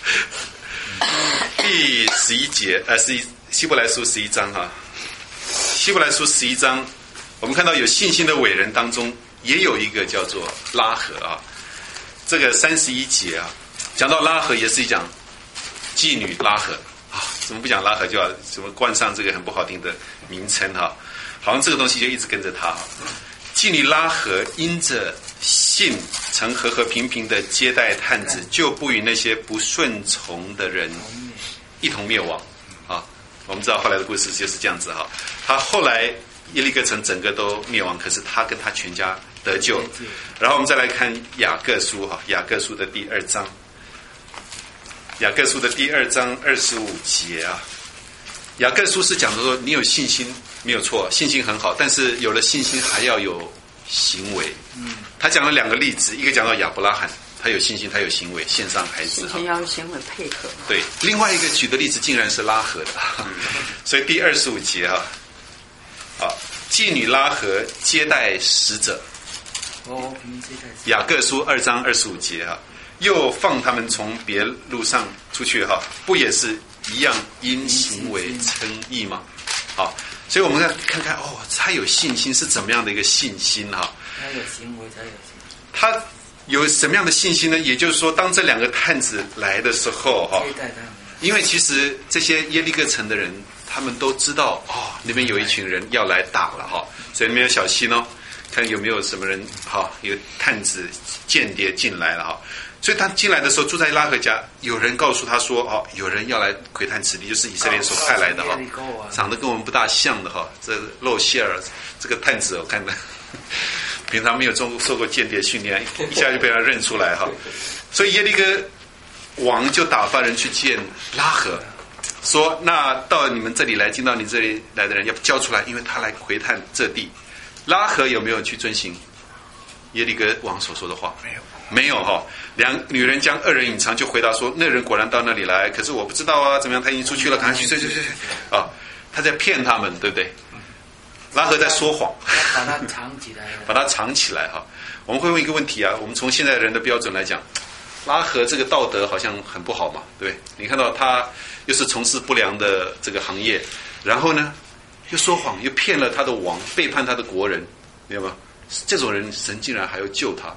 第十一节，呃，十一希伯来书十一章哈，希伯来书十一章，我们看到有信心的伟人当中，也有一个叫做拉合啊。这个三十一节啊，讲到拉合也是讲妓女拉合啊，怎么不讲拉合就要怎么冠上这个很不好听的名称哈？好像这个东西就一直跟着他哈。妓女拉合因着信曾和和平平的接待探子，就不与那些不顺从的人一同灭亡啊。我们知道后来的故事就是这样子哈。他后来耶利哥城整个都灭亡，可是他跟他全家得救。然后我们再来看雅各书哈，雅各书的第二章，雅各书的第二章二十五节啊。雅各书是讲说，你有信心没有错，信心很好，但是有了信心还要有行为。嗯，他讲了两个例子，一个讲到亚伯拉罕，他有信心，他有行为，献上孩子。 信心要有行为配合。 对，另外一个举的例子竟然是拉合的，所以第二十五节哈，啊，妓女拉合接待使者。 哦， 雅各书二章二十五节哈，又放他们从别路上出去哈，不也是一样因行为称义吗？好，所以我们要看看哦，他有信心是怎么样的一个信心哈？ 他有行为才有信心。 他有什么样的信心呢？也就是说，当这两个探子来的时候哈， 接待他们。 因为其实这些耶利哥城的人，他们都知道哦，那边有一群人要来打了哈，所以那边要小心哦，看有没有什么人哈，有探子间谍进来了哈。所以他进来的时候住在拉合家，有人告诉他说哦，有人要来窥探此地，就是以色列所派来的哈，长得跟我们不大像的哈，这露馅儿这个探子我看的，平常没有受受过间谍训练，一下就被他认出来哈。所以耶利哥王就打发人去见拉合，说那到你们这里来，进到你这里来的人要交出来，因为他来窥探这地。拉合有没有去遵行耶利哥王所说的话？没有。没有哈，两女人将二人隐藏，就回答说：“那人果然到那里来，可是我不知道啊，怎么样？他已经出去了，赶快去，去去去啊！他在骗他们，对不对？拉合在说谎， 把他藏起来， 把他藏起来哈。我们会问一个问题啊，我们从现在人的标准来讲，拉合这个道德好像很不好嘛，对不对？你看到他又是从事不良的这个行业，然后呢又说谎，又骗了他的王，背叛他的国人，明白吗？这种人，神竟然还要救他。”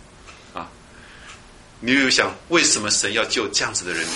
你有想为什么神要救这样子的人？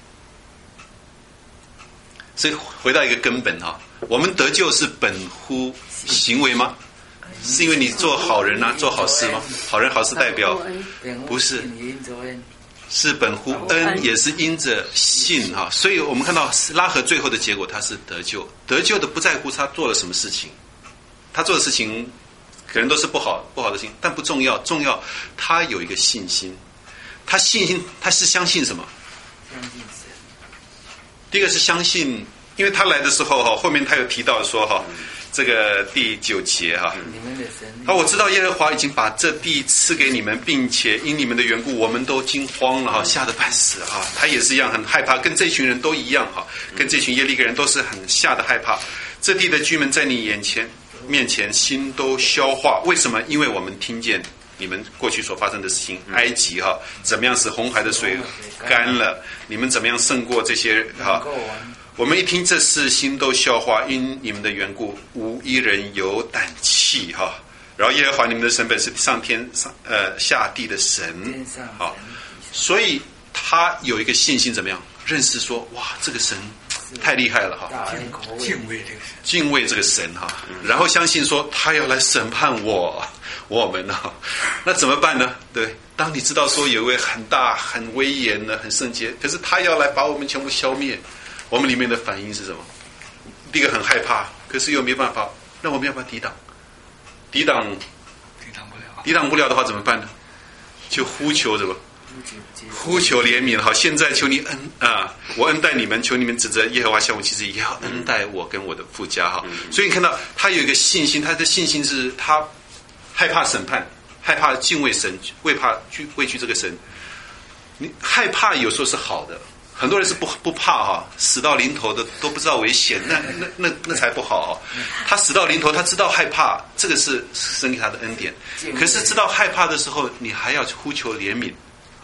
所以回到一个根本哈，我们得救是本乎行为吗？是因为你做好人啊，做好事吗？好人好事代表不是，是本乎恩，也是因着信哈。所以我们看到拉合最后的结果，他是得救。得救的不在乎他做了什么事情，他做的事情可能都是不好不好的事情，但不重要，重要他有一个信心。他信心，他是相信什么？ 相信神。 第一个是相信，因为他来的时候哈，后面他有提到说哈，这个第九节哈， 你们的神。 啊，我知道耶和华已经把这地赐给你们，并且因你们的缘故，我们都惊慌了哈，吓得半死哈。他也是一样很害怕，跟这群人都一样哈，跟这群耶利哥人都是很吓得害怕。这地的居民在你眼前面前心都消化，为什么？因为我们听见你们过去所发生的事情，埃及哈怎么样使红海的水干了？你们怎么样胜过这些哈？我们一听这事，心都消化，因你们的缘故，无一人有胆气哈。然后耶和华你们的神本是上天上呃下地的神，好，所以他有一个信心怎么样？认识说哇，这个神太厉害了哈， 敬畏这个神， 敬畏这个神哈，然后相信说他要来审判我。我们呢？那怎么办呢？对，当你知道说有一位很大、很威严的、很圣洁，可是他要来把我们全部消灭，我们里面的反应是什么？第一个很害怕，可是又没办法，那我们要不要抵挡？抵挡， 抵挡不了。 抵挡不了的话怎么办呢？就呼求什么？呼求怜悯。好，现在求你恩啊，我恩待你们，求你们指着耶和华向我其实也要恩待我跟我的父家哈。所以你看到他有一个信心，他的信心是他害怕审判，害怕敬畏神，畏怕惧畏惧这个神。你害怕有时候是好的，很多人是不不怕哈，死到临头的都不知道危险，那那那那才不好哈。他死到临头，他知道害怕，这个是神给他的恩典。可是知道害怕的时候，你还要呼求怜悯。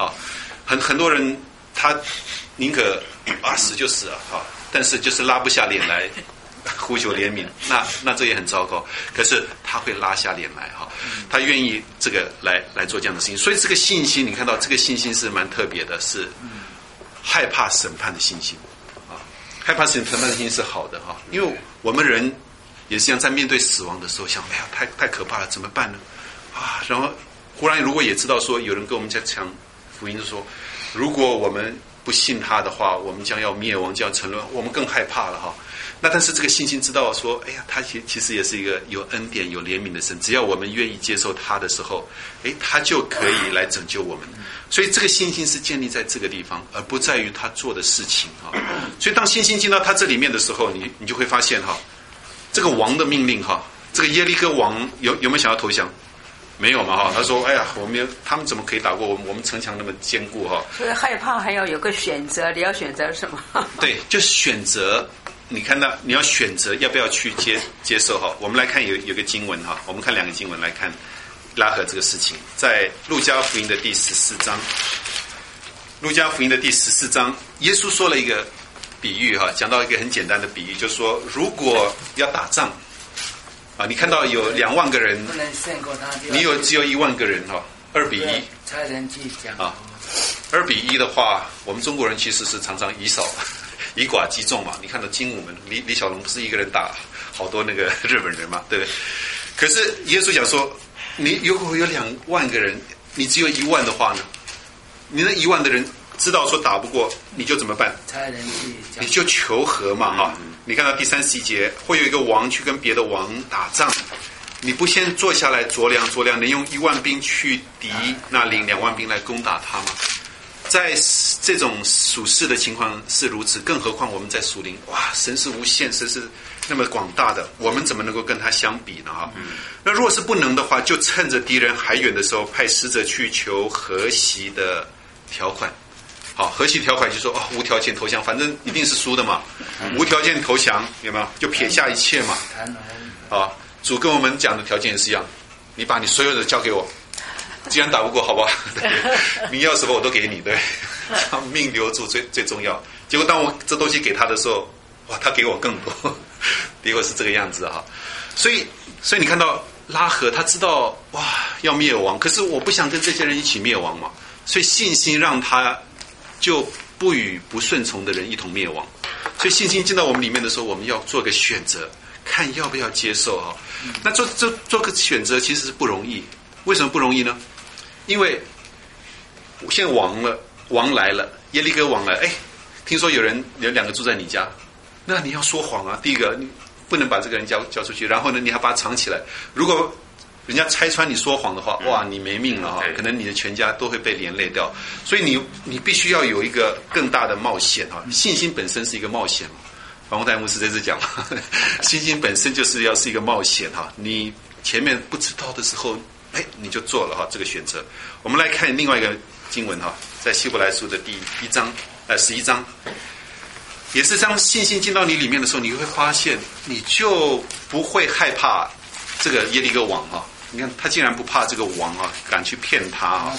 啊，很很多人他宁可啊死就死了啊，但是就是拉不下脸来呼求怜悯，那那这也很糟糕。可是他会拉下脸来哈，他愿意这个来来做这样的事情。所以这个信心，你看到这个信心是蛮特别的，是害怕审判的信心啊，害怕审判的信心是好的哈，因为我们人也是一样，在面对死亡的时候想，哎呀，太太可怕了，怎么办呢？啊，然后忽然如果也知道说有人跟我们在讲福音，就说如果我们不信他的话，我们将要灭亡，将要沉沦，我们更害怕了哈。那但是这个信心知道说，哎呀，他其其实也是一个有恩典、有怜悯的神，只要我们愿意接受他的时候，哎，他就可以来拯救我们。所以这个信心是建立在这个地方，而不在于他做的事情哈。所以当信心进到他这里面的时候，你你就会发现哈，这个王的命令哈，这个耶利哥王有有没有想要投降？没有嘛哈，他说：“哎呀，我们他们怎么可以打过我们？我们城墙那么坚固哈。” 所以害怕还要有个选择，你要选择什么？ 对，就是选择。你看到你要选择要不要去接接受哈。我们来看有有个经文哈，我们看两个经文来看拉合这个事情，在路加福音的第十四章。路加福音的第十四章，耶稣说了一个比喻哈，讲到一个很简单的比喻，就是说如果要打仗。啊，你看到有两万个人， 不能胜过他， 你有只有一万个人哈，二比一， 差人去讲啊，二比一的话，我们中国人其实是常常以少以寡击众嘛。你看到精武门李李小龙不是一个人打好多那个日本人嘛，对不对？可是耶稣讲说，你如果有两万个人，你只有一万的话呢，你那一万的人知道说打不过，你就怎么办？ 差人去讲， 你就求和嘛哈。嗯你看到第三十一节，会有一个王去跟别的王打仗，你不先坐下来酌量酌量，能用一万兵去敌那领两万兵来攻打他吗？在这种属世的情况是如此，更何况我们在属灵，哇，神是无限，神是那么广大的，我们怎么能够跟他相比呢？哈、嗯，那如果是不能的话，就趁着敌人还远的时候，派使者去求和息的条款。好，和息条款就是说哦，无条件投降，反正一定是输的嘛。嗯、无条件投降有没有？就撇下一切嘛。啊，主跟我们讲的条件也是一样，你把你所有的交给我，既然打不过，好不好？你要什么我都给你，对，命留住最最重要。结果当我这东西给他的时候，哇，他给我更多，结果是这个样子哈。所以，所以你看到拉合，他知道哇要灭亡，可是我不想跟这些人一起灭亡嘛，所以信心让他。就不与不顺从的人一同灭亡，所以信心进到我们里面的时候，我们要做个选择，看要不要接受哈。那做做做个选择其实是不容易，为什么不容易呢？因为现在王了，王来了，耶利哥王来，哎，听说有人有两个住在你家，那你要说谎啊。第一个，你不能把这个人交交出去，然后呢，你还把他藏起来。如果人家拆穿你说谎的话，哇，你没命了哈！可能你的全家都会被连累掉，所以你你必须要有一个更大的冒险哈。信心本身是一个冒险嘛，黄宏泰牧师这次讲，信心本身就是要是一个冒险哈。你前面不知道的时候，哎，你就做了哈这个选择。我们来看另外一个经文哈，在希伯来书的第一章呃十一章，也是当信心进到你里面的时候，你会发现你就不会害怕这个耶利哥王哈。你看他竟然不怕这个王啊，敢去骗他啊！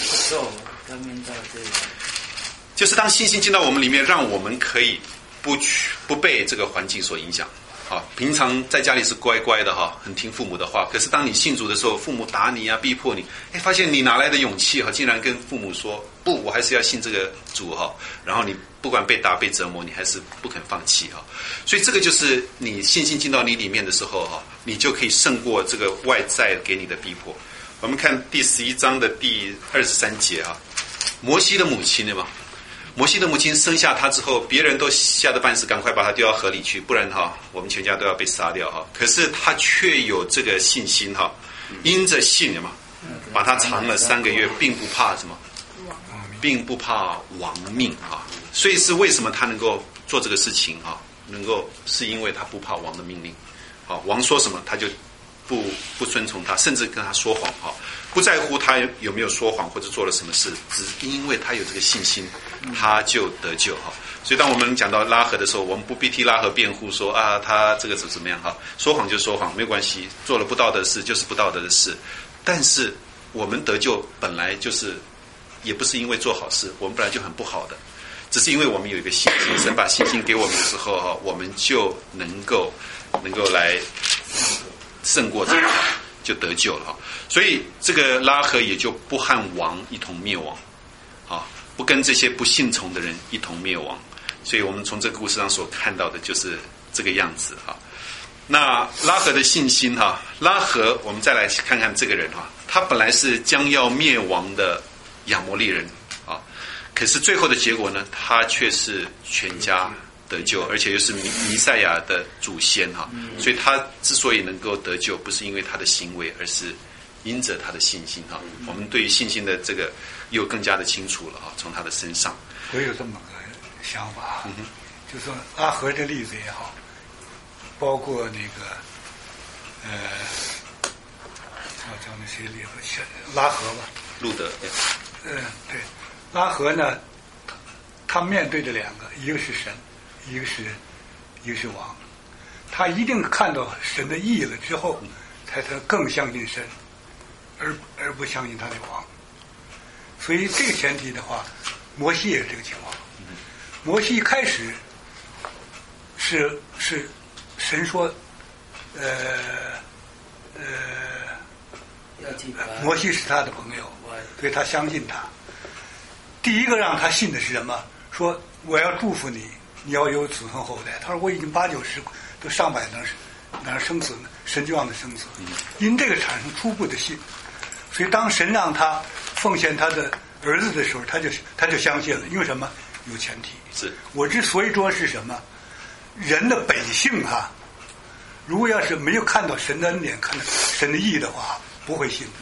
就是当信心进到我们里面，让我们可以不去不被这个环境所影响。啊，平常在家里是乖乖的哈，很听父母的话。可是当你信主的时候，父母打你啊，逼迫你，哎，发现你哪来的勇气哈，竟然跟父母说不，我还是要信这个主哈。然后你不管被打被折磨，你还是不肯放弃哈。所以这个就是你信心进到你里面的时候哈，你就可以胜过这个外在给你的逼迫。我们看第十一章的第二十三节哈，摩西的母亲对吗？摩西的母亲生下他之后，别人都吓得半死，赶快把他丢到河里去，不然哈，我们全家都要被杀掉哈。可是他却有这个信心哈，因着信嘛，把他藏了三个月，并不怕什么，并不怕亡命哈。所以是为什么他能够做这个事情哈？能够是因为他不怕王的命令，好，王说什么他就不不遵从他，甚至跟他说谎哈。不在乎他有没有说谎或者做了什么事，只因为他有这个信心，他就得救哈。所以当我们讲到拉合的时候，我们不必替拉合辩护说啊，他这个怎么怎么样哈，说谎就说谎没有关系，做了不道德的事就是不道德的事。但是我们得救本来就是也不是因为做好事，我们本来就很不好的，只是因为我们有一个信心，神把信心给我们的时候哈，我们就能够能够来胜过这个，就得救了哈。所以这个拉合也就不和王一同灭亡，啊，不跟这些不信从的人一同灭亡。所以我们从这个故事上所看到的就是这个样子哈。那拉合的信心哈，拉合我们再来看看这个人哈，他本来是将要灭亡的亚摩利人啊，可是最后的结果呢，他却是全家得救，而且又是弥弥赛亚的祖先哈，所以他之所以能够得救，不是因为他的行为，而是因着他的信心哈。我们对于信心的这个又更加的清楚了哈，从他的身上。 我有这么个想法，嗯、就是说拉合的例子也好，包括那个呃，叫叫那谁例子，拉合吧， 路德， 嗯、呃，对，拉合呢，他面对着两个，一个是神，一个是一个是王，他一定看到神的意了之后，才才更相信神，而而不相信他的王。所以这个前提的话，摩西也是这个情况。摩西一开始是是神说，呃呃，摩西是他的朋友，所以他相信他。第一个让他信的是什么？说我要祝福你，你要有子孙后代。他说我已经八九十都上百能能生子呢，神就让他生子，因这个产生初步的信。所以当神让他奉献他的儿子的时候，他就他就相信了，因为什么？有前提。 是我之所以说是什么？人的本性哈、啊，如果要是没有看到神的恩典，看到神的义的话，不会信。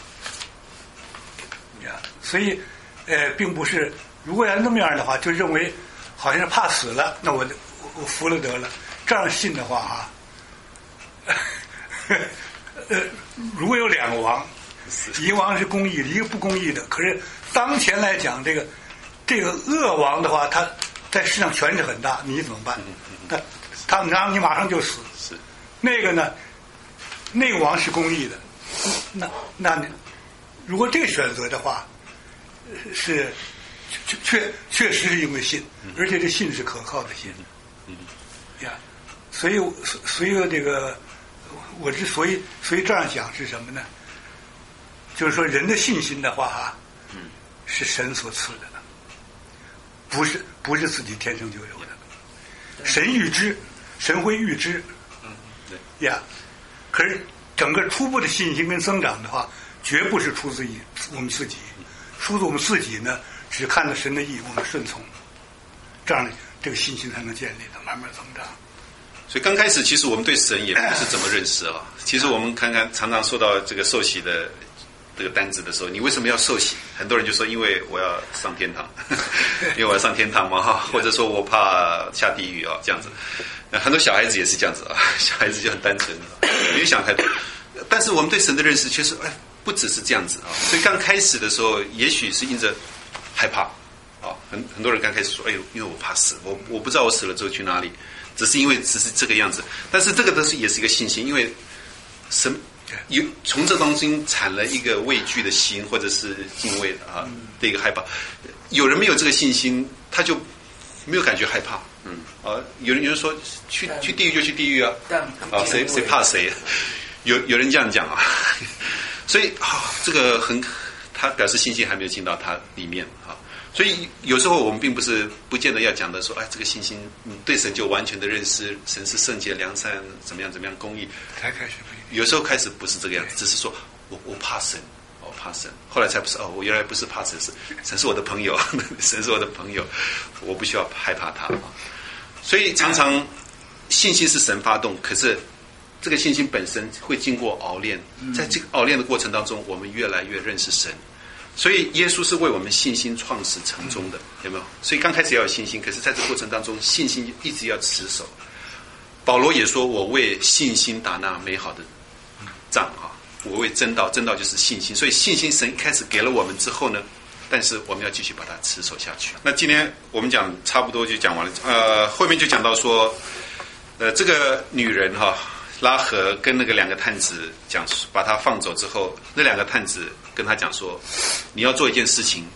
呀、嗯，所以呃，并不是如果要那么样的话，就认为好像是怕死了，那我我我服了得了。这样信的话哈、啊，呃，如果有两个王，一个王是公义的，一个不公义的，可是当前来讲，这个这个恶王的话，他在世上权势很大，你怎么办？他他让你马上就死。 是那个呢，那个王是公义的，那那如果这个选择的话，是确确确实是因为信，而且这信是可靠的信。嗯呀，所以所以这个我之所以所以这样讲是什么呢？就是说人的信心的话哈，是神所赐的，不是不是自己天生就有的。神预知，神会预知， 嗯，对呀。可是整个初步的信心跟增长的话，绝不是出自于我们自己，出自我们自己呢，只看到神的意，我们顺从，这样这个信心才能建立的，慢慢增长。 所以刚开始其实我们对神也不是怎么认识啊。其实我们看看常常说到这个受洗的这个单子的时候，你为什么要受洗？很多人就说因为我要上天堂，因为我要上天堂嘛哈，或者说我怕下地狱啊这样子。很多小孩子也是这样子啊，小孩子就很单纯，没有想太多。但是我们对神的认识却是哎，不只是这样子啊。所以刚开始的时候，也许是因着害怕啊，很很多人刚开始说，哎呦，因为我怕死，我我不知道我死了之后去哪里，只是因为只是这个样子。但是这个都是也是一个信心，因为神有从这当中产了一个畏惧的心，或者是敬畏的啊的一个害怕。有人没有这个信心，他就没有感觉害怕。嗯啊，有人有人说去去地狱就去地狱啊，啊谁谁怕谁？有有人这样讲啊，所以啊这个很，他表示信心还没有进到他里面啊。所以有时候我们并不是不见得要讲的说，哎，这个信心，嗯，对神就完全的认识，神是圣洁、良善，怎么样怎么样，公义。 才开始不有时候开始不是这个样子，只是说我我怕神，我怕神。后来才不是哦，我原来不是怕神，是神是我的朋友，神是我的朋友，我不需要害怕他。所以常常信心是神发动，可是这个信心本身会经过熬炼，在这个熬炼的过程当中，我们越来越认识神。所以耶稣是为我们信心创始成终的，有没有？所以刚开始要有信心，可是在这个过程当中，信心一直要持守。保罗也说：“我为信心打那美好的仗啊！我为真道，真道就是信心。所以信心神一开始给了我们之后呢，但是我们要继续把它持守下去。那今天我们讲差不多就讲完了，呃，后面就讲到说，呃，这个女人哈、啊、拉合跟那个两个探子讲，把她放走之后，那两个探子跟他讲说，你要做一件事情，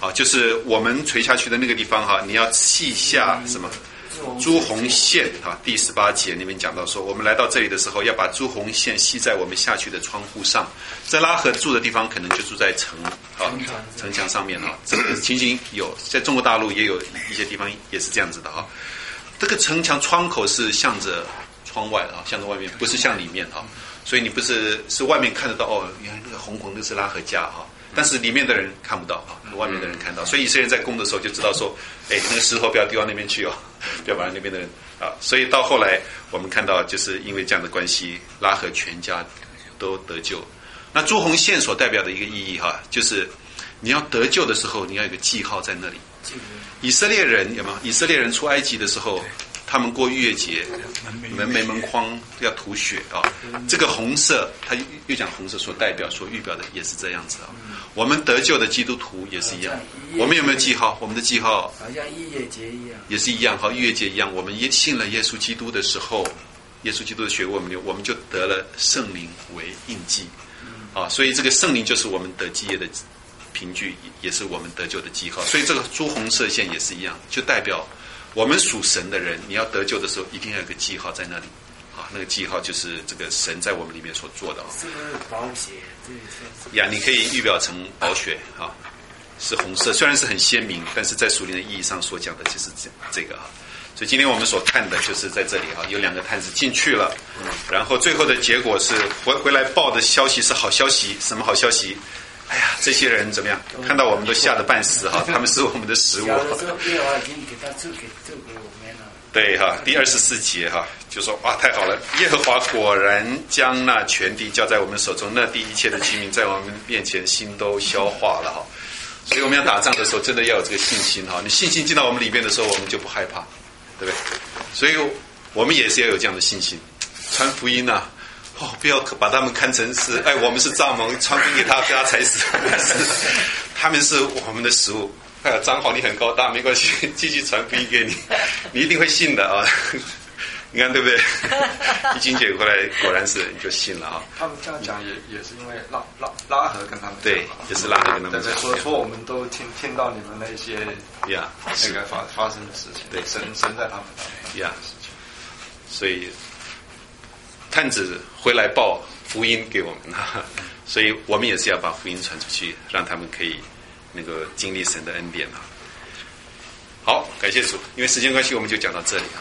啊，就是我们垂下去的那个地方哈，你要系下什么？朱红线啊，第十八节那边讲到说，我们来到这里的时候，要把朱红线系在我们下去的窗户上。在拉合住的地方，可能就住在城啊城墙上面啊。这个情形有，在中国大陆也有一些地方也是这样子的啊。这个城墙窗口是向着窗外啊，向着外面，不是向里面啊。所以你不是是外面看得到哦，原来那个红红的是拉合家哈。但是里面的人看不到啊，外面的人看到，所以以色列人在攻的时候就知道说，哎，那个石头不要丢到那边去哦，不要把那边的人啊。所以到后来我们看到，就是因为这样的关系，拉合全家都得救。那朱红线所代表的一个意义哈，就是你要得救的时候，你要有一个记号在那里。以色列人有没有？以色列人出埃及的时候，他们过逾越节，门楣门框要涂血啊。这个红色，他又讲红色所代表、所预表的也是这样子啊。我们得救的基督徒也是一样。我们有没有记号？我们的记号好像逾越节一样， 也是一样哈。逾越节一样，我们也信了耶稣基督的时候，耶稣基督的血为我们流，我们就得了圣灵为印记啊。所以这个圣灵就是我们得基业的凭据，也是我们得救的记号。所以这个朱红色线也是一样，就代表我们属神的人，你要得救的时候，一定要有个记号在那里啊。那个记号就是这个神在我们里面所做的啊。 是不是宝血？这是呀，你可以预表成宝血啊，是红色，虽然是很鲜明，但是在属灵的意义上所讲的就是这这个啊。所以今天我们所看的就是在这里啊，有两个探子进去了，然后最后的结果是回回来报的消息是好消息，什么好消息？哎呀，这些人怎么样？看到我们都吓得半死哈，他们是我们的食物。 小的时候耶和华已经给他赐给赐给我们了。 对哈，第二十四节哈，就说哇，太好了，耶和华果然将那全地交在我们手中，那地一切的居民在我们面前心都消化了哈。所以我们要打仗的时候，真的要有这个信心哈。你信心进到我们里面的时候，我们就不害怕，对不对？所以我们也是要有这样的信心，传福音啊。哦，不要把他们看成是，哎，我们是蚱蜢，传福音给他，给他踩死。他们是我们的食物。哎呀，张好，你很高大，没关系，继续传福音给你，你一定会信的啊！你看对不对？一金姐回来，果然是你就信了啊！ 他们这样讲也也是因为拉拉拉合跟他们对，也是拉合跟他们讲。 说说我们都听听到你们那些呀那个发发生的事情， 对， 神神在他们当中呀，所以探子回来报福音给我们，所以我们也是要把福音传出去，让他们可以那个经历神的恩典啊。好，感谢主，因为时间关系，我们就讲到这里啊。